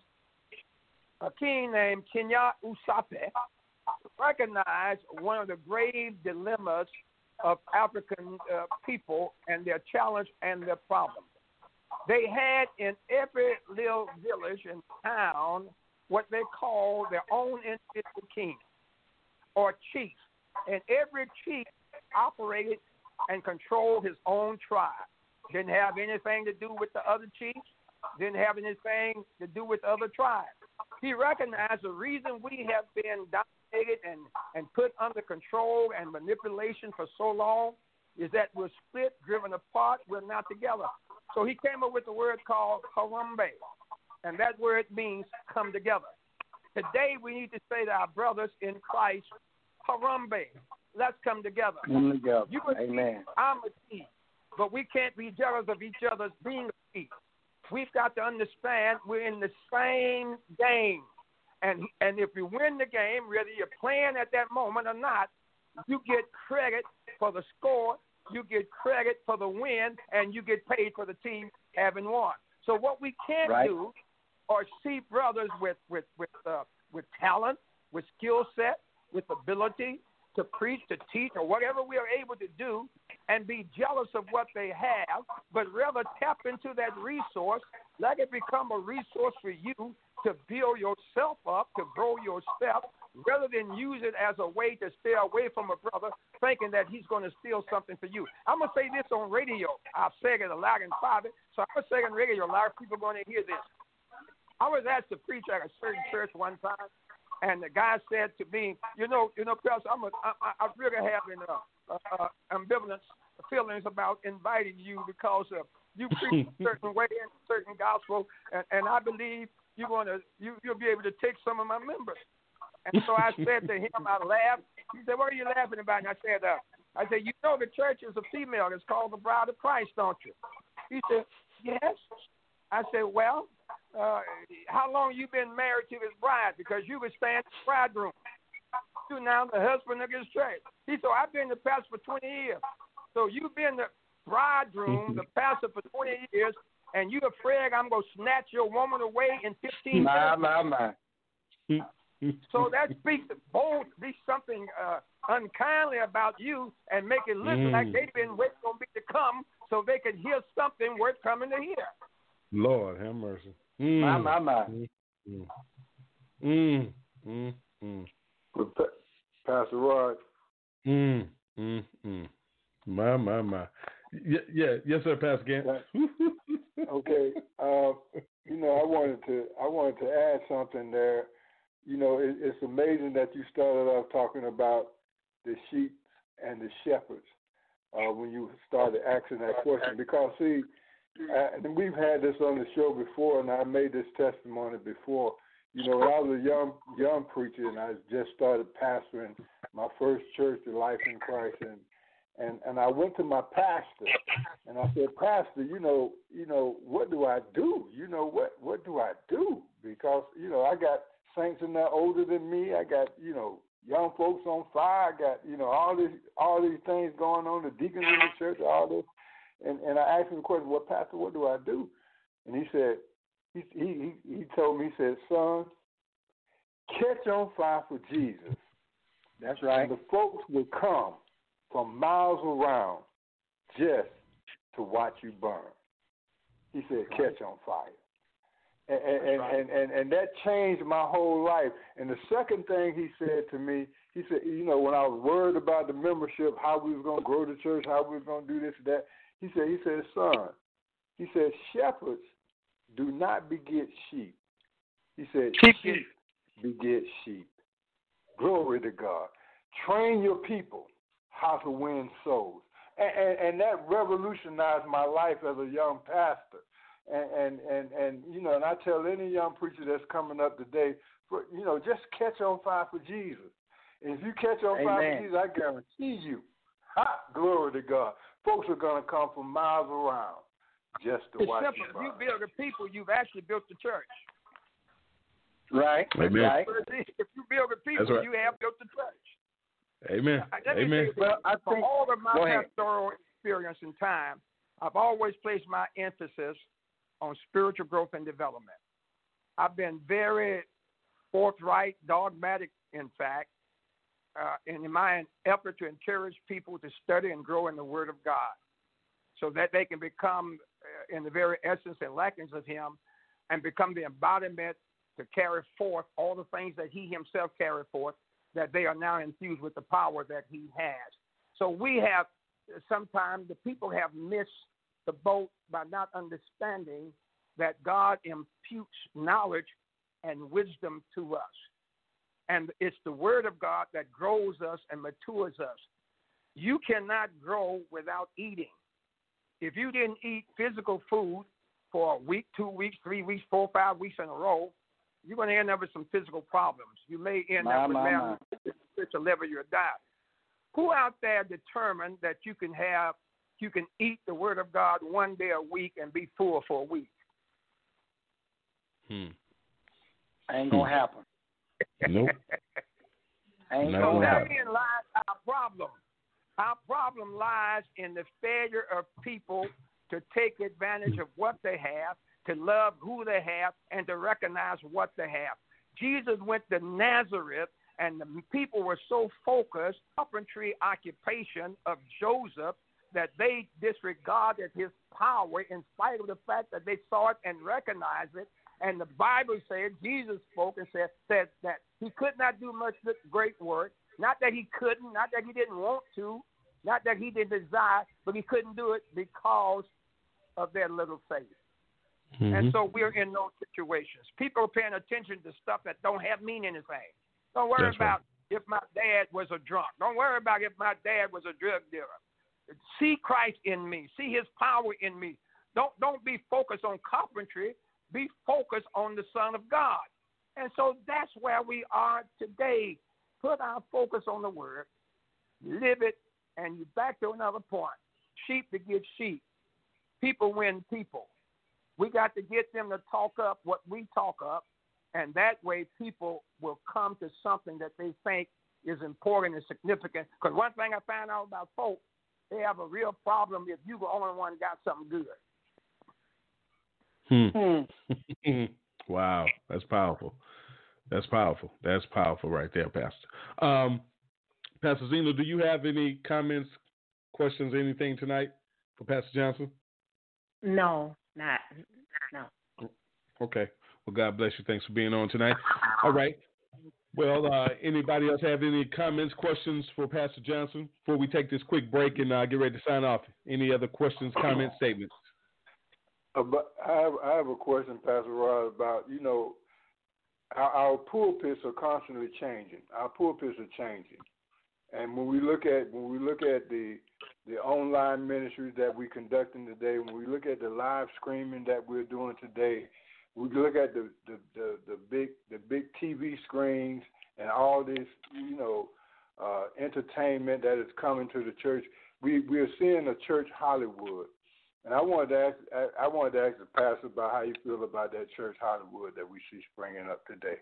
a king named Kenya Usape recognized one of the grave dilemmas of African people and their challenge and their problem. They had in every little village and town what they call their own individual king or chief. And every chief operated and controlled his own tribe. Didn't have anything to do with the other chiefs, didn't have anything to do with other tribes. He recognized the reason we have been dominated and put under control and manipulation for so long is that we're split, driven apart, we're not together. So he came up with a word called Harambe, and that word means come together. Today we need to say to our brothers in Christ, Harambe, let's come together. Come together. You a Amen. chief, I'm a chief, but we can't be jealous of each other's being a chief. We've got to understand we're in the same game. And if you win the game, whether you're playing at that moment or not, you get credit for the score, you get credit for the win, and you get paid for the team having won. So what we can't do are see brothers with talent, with skill set, with ability to preach, to teach, or whatever we are able to do, and be jealous of what they have, but rather tap into that resource, let it become a resource for you to build yourself up, to grow yourself, rather than use it as a way to stay away from a brother, thinking that he's going to steal something for you. I'm going to say this on radio. I've said it loud and private, so I'm going to say it on radio. A lot of people are going to hear this. I was asked to preach at a certain church one time, and the guy said to me, Pastor, I really have ambivalent feelings about inviting you because you preach a certain way and a certain gospel, and I believe you'll be able to take some of my members. And so I said to him, I laughed. He said, "What are you laughing about?" And I said, the church is a female. It's called the Bride of Christ, don't you? He said, "Yes." I said, "Well, how long you been married to this bride? Because you were staying in the bridegroom. You now the husband of this church." He said, "I've been the pastor for 20 years. So you've been the bridegroom, the pastor for 20 years, and you afraid I'm going to snatch your woman away in 15 minutes?" My. So that speaks something unkindly about you and make it look like they've been waiting on me to come so they could hear something worth coming to hear. Lord have mercy. My. Pastor Rod. My. Yeah. Yes, sir, Pastor Gant. Okay. I wanted to add something there. It's amazing that you started off talking about the sheep and the shepherds when you started asking that question. Because, see, and we've had this on the show before, and I made this testimony before. When I was a young preacher, and I just started pastoring my first church, the Life in Christ, and I went to my pastor, and I said, "Pastor, what do I do? What do I do? Because, I got saints in there older than me. I got, young folks on fire. I got, all these things going on, the deacons in the church, all this." And I asked him the question, "Well, Pastor, what do I do?" And he said, he told me, he said, "Son, catch on fire for Jesus." That's right. And the folks will come from miles around just to watch you burn. He said, "Catch on fire." And that changed my whole life. And the second thing he said to me, he said, when I was worried about the membership, how we was going to grow the church, how we was going to do this and that, he said, "Son," he said, "shepherds do not beget sheep." He said, "Sheep beget sheep." Glory to God. Train your people how to win souls. And that revolutionized my life as a young pastor. And I tell any young preacher that's coming up today, just catch on fire for Jesus. And if you catch on fire for Jesus, I guarantee you, glory to God, folks are going to come from miles around just to watch you burn. If you build the people, you've actually built the church. Right. Amen. Right. If you build the people, you have built the church. Amen. Amen. Well, I think all of my pastoral experience and time, I've always placed my emphasis on spiritual growth and development. I've been very forthright, dogmatic, in fact, in my effort to encourage people to study and grow in the Word of God so that they can become in the very essence and likeness of Him and become the embodiment to carry forth all the things that He Himself carried forth, that they are now infused with the power that He has. So we have, sometimes the people have missed the boat by not understanding that God imputes knowledge and wisdom to us. And it's the Word of God that grows us and matures us. You cannot grow without eating. If you didn't eat physical food for a week, 2 weeks, 3 weeks, 4, 5 weeks in a row, you're going to end up with some physical problems. You may end up with malnutrition, spiritual level of your diet. Who out there determined that you can eat the Word of God one day a week and be full for a week? Ain't going to happen. Nope. Ain't Not going to happen. Therein lies our problem. Our problem lies in the failure of people to take advantage of what they have, to love who they have, and to recognize what they have. Jesus went to Nazareth, and the people were so focused on the carpentry occupation of Joseph that they disregarded his power in spite of the fact that they saw it and recognized it. And the Bible said, Jesus spoke and said that he could not do much great work. Not that he couldn't, not that he didn't want to, not that he didn't desire, but he couldn't do it because of their little faith. Mm-hmm. And so we're in those situations. People are paying attention to stuff that don't mean anything. Don't worry about if my dad was a drunk. Don't worry about if my dad was a drug dealer. See Christ in me. See his power in me. Don't be focused on carpentry. Be focused on the Son of God. And so that's where we are today. Put our focus on the Word, live it, and you're back to another point. Sheep to get sheep. People win people. We got to get them to talk up what we talk up, and that way people will come to something that they think is important and significant. Because one thing I found out about folks, they have a real problem if you the only one got something good. Wow, that's powerful. That's powerful. That's powerful right there, Pastor. Pastor Zeno, do you have any comments, questions, anything tonight for Pastor Johnson? No. Okay. Well, God bless you. Thanks for being on tonight. All right. Well, anybody else have any comments, questions for Pastor Johnson before we take this quick break and get ready to sign off? Any other questions, comments, statements? But I have a question, Pastor Rod, about, our pulpits are constantly changing. Our pulpits are changing. And when we look at the online ministries that we're conducting today, when we look at the live streaming that we're doing today, we look at the big TV screens and all this, entertainment that is coming to the church. We're seeing a church Hollywood. And I wanted to ask the pastor about how you feel about that church Hollywood that we see springing up today.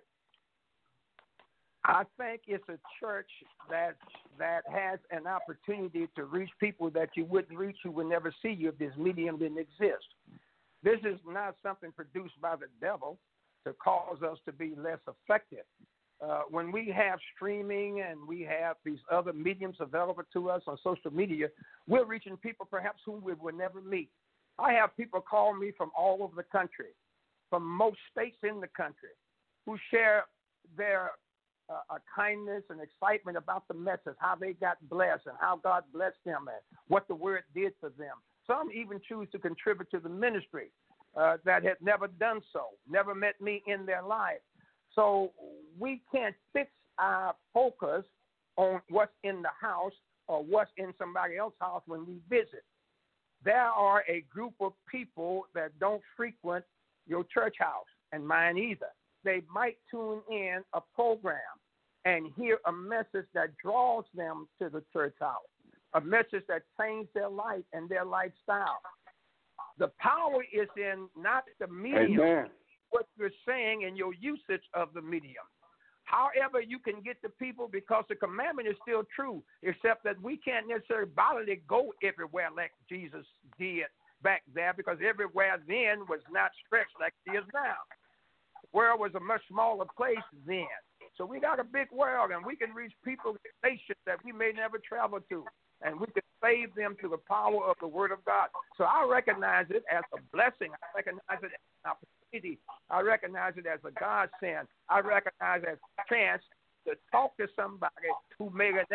I think it's a church that has an opportunity to reach people that you wouldn't reach, who would never see you if this medium didn't exist. This is not something produced by the devil to cause us to be less effective. When we have streaming and we have these other mediums available to us on social media, we're reaching people perhaps whom we would never meet. I have people call me from all over the country, from most states in the country, who share their kindness and excitement about the message, how they got blessed and how God blessed them and what the Word did for them. Some even choose to contribute to the ministry that had never done so, never met me in their life. So we can't fix our focus on what's in the house or what's in somebody else's house when we visit. There are a group of people that don't frequent your church house, and mine either. They might tune in a program and hear a message that draws them to the church house, a message that changes their life and their lifestyle. The power is in not the medium, Amen. What you're saying and your usage of the medium. However, you can get to people, because the commandment is still true, except that we can't necessarily bodily go everywhere like Jesus did back there, because everywhere then was not stretched like it is now. The world was a much smaller place then. So we got a big world, and we can reach people, nations that we may never travel to, and we can save them through the power of the Word of God. So I recognize it as a blessing. I recognize it as an opportunity. I recognize it as a godsend. I recognize it as a chance to talk to somebody who may not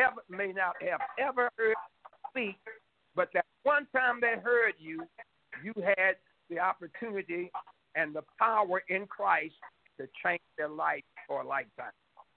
have ever heard you speak, but that one time they heard you, you had the opportunity and the power in Christ to change their life for a lifetime.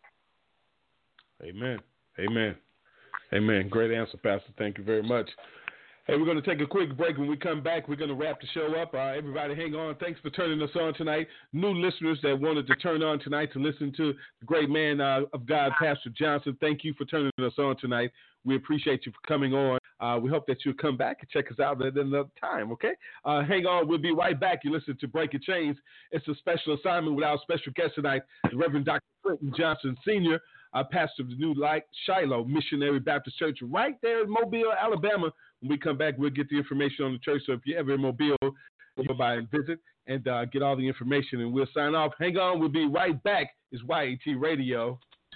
Amen. Amen. Amen. Great answer, Pastor. Thank you very much. Hey, we're going to take a quick break. When we come back, we're going to wrap the show up. Everybody hang on. Thanks for turning us on tonight. New listeners that wanted to turn on tonight to listen to the great man of God, Pastor Johnson, thank you for turning us on tonight. We appreciate you for coming on. We hope that you'll come back and check us out at another time, okay? Hang on. We'll be right back. You listen to Breaking Chains. It's a special assignment with our special guest tonight, the Reverend Dr. Quentin Johnson, Sr., pastor of the New Light Shiloh Missionary Baptist Church right there in Mobile, Alabama. When we come back, we'll get the information on the church. So if you're ever in Mobile, we'll go by and visit and get all the information, and we'll sign off. Hang on. We'll be right back. It's YAT Radio.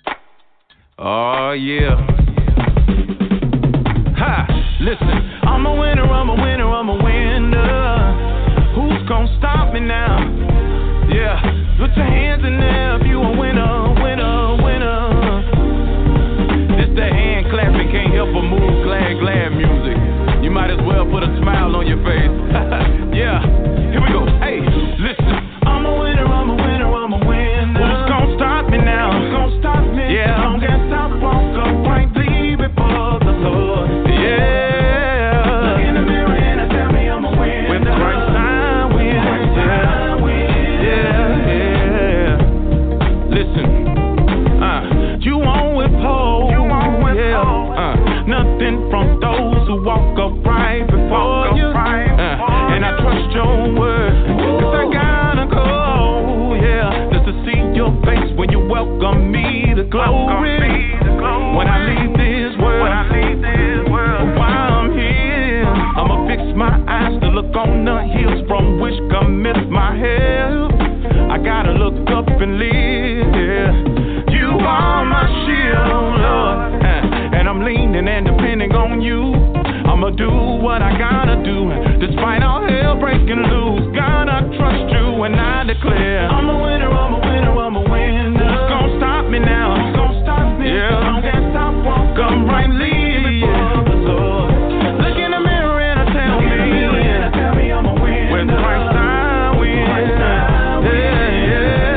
Oh, yeah. Ha! Listen, I'm a winner, I'm a winner, I'm a winner. Who's gonna stop me now? Yeah, put your hands in there if you a winner, winner, winner. This that hand clapping, can't help but move, glad, glad music. You might as well put a smile on your face. Yeah, here we go. Hey, listen. I'm a winner, I'm a winner, I'm a winner. Who's gonna stop me now? Who's gonna stop me? Yeah, don't get stopped, walk uprightly before the Lord. Yeah. Look in the mirror and I tell me I'm a winner. With Christ I win. Yeah, yeah. Listen, you won't withhold. Nothing from those who walk upright before you. And I trust your word. 'Cause I gotta go, yeah, just to see your face when you welcome me to glory. When I leave this world, while I'm here, I'ma fix my eyes to look on the hills from which cometh my help. I gotta look up and live, yeah. You are my shield, Lord, and I'm leaning and depending on you. I'ma do what I gotta do, despite all hell breaking loose. Gotta trust you and I declare I'm a winner, I'm a winner, I'm a winner. Who's gonna stop me now? Who's gonna stop me? Yeah, don't get stopped, walk uprightly before the Lord. Look in the mirror and I tell me I'm a winner. With Christ I win. Yeah,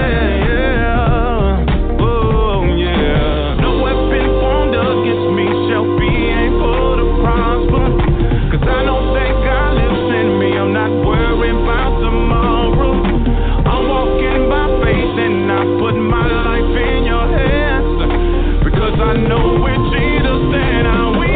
yeah. Oh yeah. No weapon formed against me shall be able to prosper. 'Cause I know that God lives in me. I'm not worried about tomorrow. I'm walking by faith and I put my life in your hands. Because I know with Jesus that I win.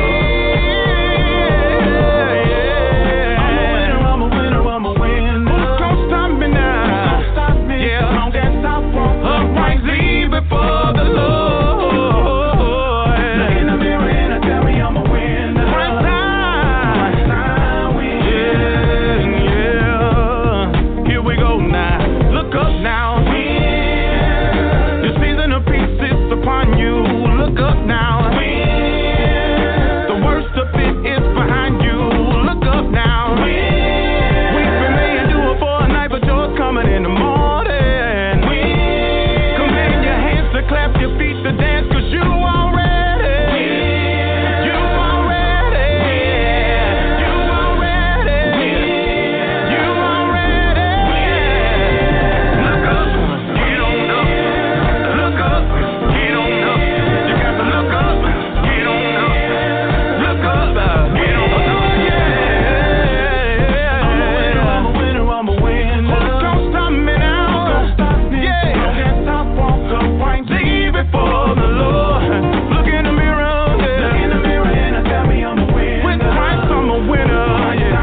Yeah. I'm a winner, I'm a winner, I'm a winner. Who's gonna stop me now? Who's gonna stop me? Yeah, don't get stopped, walk uprightly before the Lord. Look in the mirror and I tell me I'm a winner. Christ I win. Yeah, yeah. Here we go now. Look up now. The season of peace is upon you. Look up now. The worst of it is behind you. Look up now. Weeping may endure for a night, but joy's coming in the morning. Command your hands to clap, your feet to dance, 'cause you already. You already. You already. You already. Look up, get on up. Look up, get on up. You got to look up, get on up. Look up, get on up. Yeah. I'm a winner, I'm a winner, I'm a winner. Who's gonna stop me now? Who's gonna stop me? Yeah. Don't get stopped, walk uprightly before the Lord. Look in the mirror, yeah. Look in the mirror and I tell me I'm a winner. With Christ I'm a winner, yeah.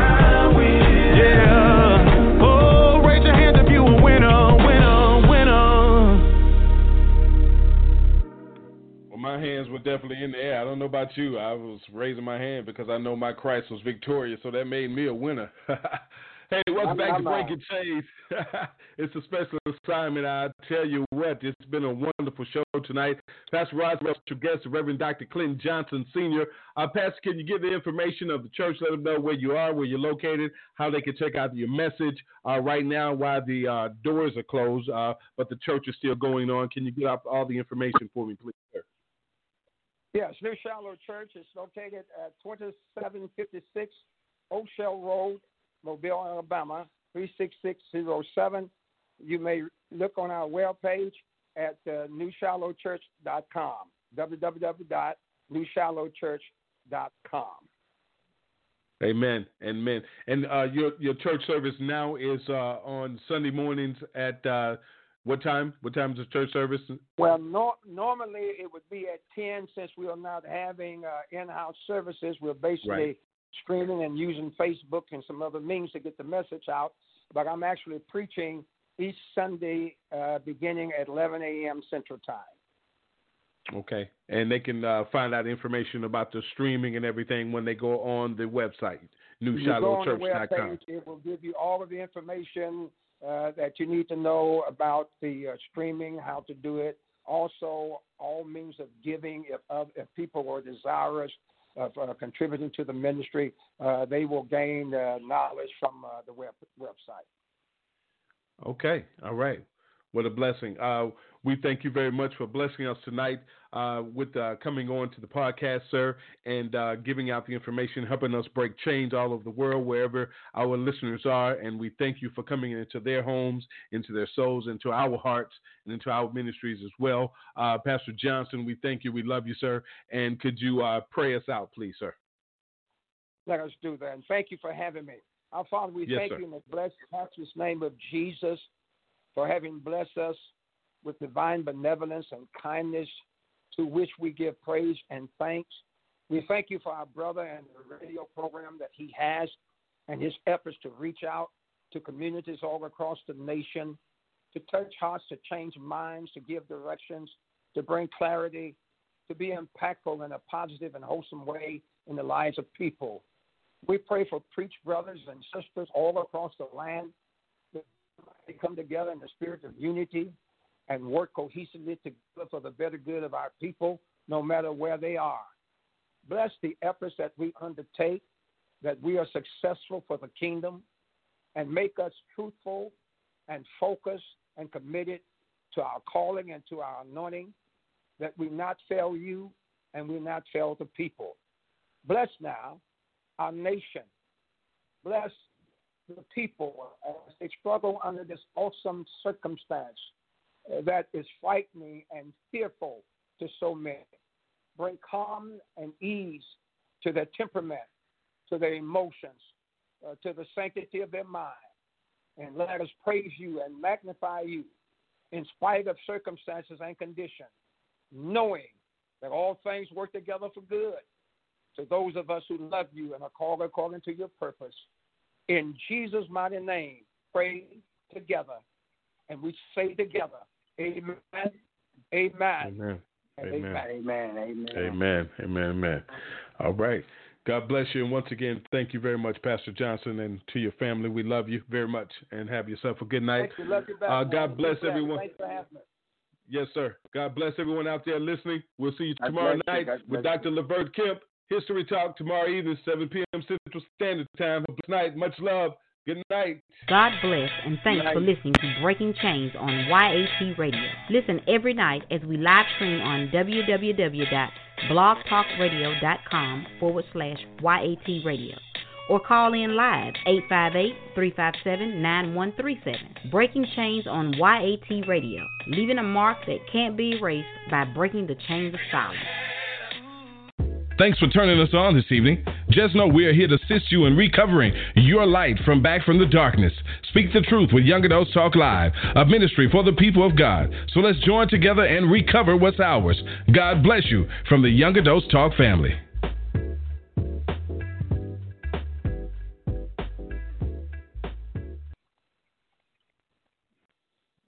Yeah. Oh, raise your hands if you a winner, winner, winner. Well, my hands were definitely in the air. I don't know about you. I was raising my hand because I know my Christ was victorious, so that made me a winner. Hey, welcome back to Breaking Chains. It's a special assignment. I tell you what, it's been a wonderful show tonight. Pastor Rod's special guest, Reverend Dr. Clinton Johnson, Sr. Pastor, can you give the information of the church? Let them know where you are, where you're located, how they can check out your message right now while the doors are closed, but the church is still going on. Can you get up all the information for me, please, sir? Yes, New Shiloh Church is located at 2756 Oak Shell Road, Mobile, Alabama, 36607. You may look on our webpage at newshallowchurch.com, www.newshallowchurch.com. Amen. Amen. And your church service now is on Sunday mornings at what time? What time is the church service? Well, normally it would be at 10. Since we are not having in-house services, we're basically streaming and using Facebook and some other means to get the message out. But I'm actually preaching each Sunday beginning at 11 a.m. Central Time. Okay. And they can find out information about the streaming and everything when they go on the website, newshallowchurch.com. It will give you all of the information that you need to know about the streaming, how to do it. Also, all means of giving. If people are desirous of contributing to the ministry, they will gain knowledge from the website. Okay. All right. What a blessing. We thank you very much for blessing us tonight with coming on to the podcast, sir, and giving out the information, helping us break chains all over the world, wherever our listeners are. And we thank you for coming into their homes, into their souls, into our hearts, and into our ministries as well. Pastor Johnson, we thank you. We love you, sir. And could you pray us out, please, sir? Let us do that. And thank you for having me. Our Father, we thank you in the blessed, matchless name of Jesus for having blessed us with divine benevolence and kindness, to which we give praise and thanks. We thank you for our brother and the radio program that he has and his efforts to reach out to communities all across the nation, to touch hearts, to change minds, to give directions, to bring clarity, to be impactful in a positive and wholesome way in the lives of people. We pray for preach brothers and sisters all across the land that they come together in the spirit of unity and work cohesively together for the better good of our people, no matter where they are. Bless the efforts that we undertake, that we are successful for the kingdom, and make us truthful and focused and committed to our calling and to our anointing, that we not fail you and we not fail the people. Bless now our nation. Bless the people as they struggle under this awesome circumstance that is frightening and fearful to so many. Bring calm and ease to their temperament, to their emotions, to the sanctity of their mind. And let us praise you and magnify you in spite of circumstances and conditions, knowing that all things work together for good to those of us who love you and are called according to your purpose. In Jesus' mighty name, pray together. And we say together, amen, amen, amen, amen, amen, amen, amen, amen, amen. All right. God bless you. And once again, thank you very much, Pastor Johnson, and to your family. We love you very much, and have yourself a good night. Thank you. Love you back, God bless everyone. Thanks for having me. Yes, sir. God bless everyone out there listening. We'll see you tomorrow night with Dr. Lavert Kemp. History Talk tomorrow evening, 7 p.m. Central Standard Time. Good night. Much love. Good night. God bless, and thanks for listening to Breaking Chains on YAT Radio. Listen every night as we live stream on www.blogtalkradio.com/YAT Radio. Or call in live, 858-357-9137. Breaking Chains on YAT Radio. Leaving a mark that can't be erased by breaking the chains of silence. Thanks for turning us on this evening. Just know we are here to assist you in recovering your light from back from the darkness. Speak the truth with Young Adults Talk Live, a ministry for the people of God. So let's join together and recover what's ours. God bless you from the Young Adults Talk family.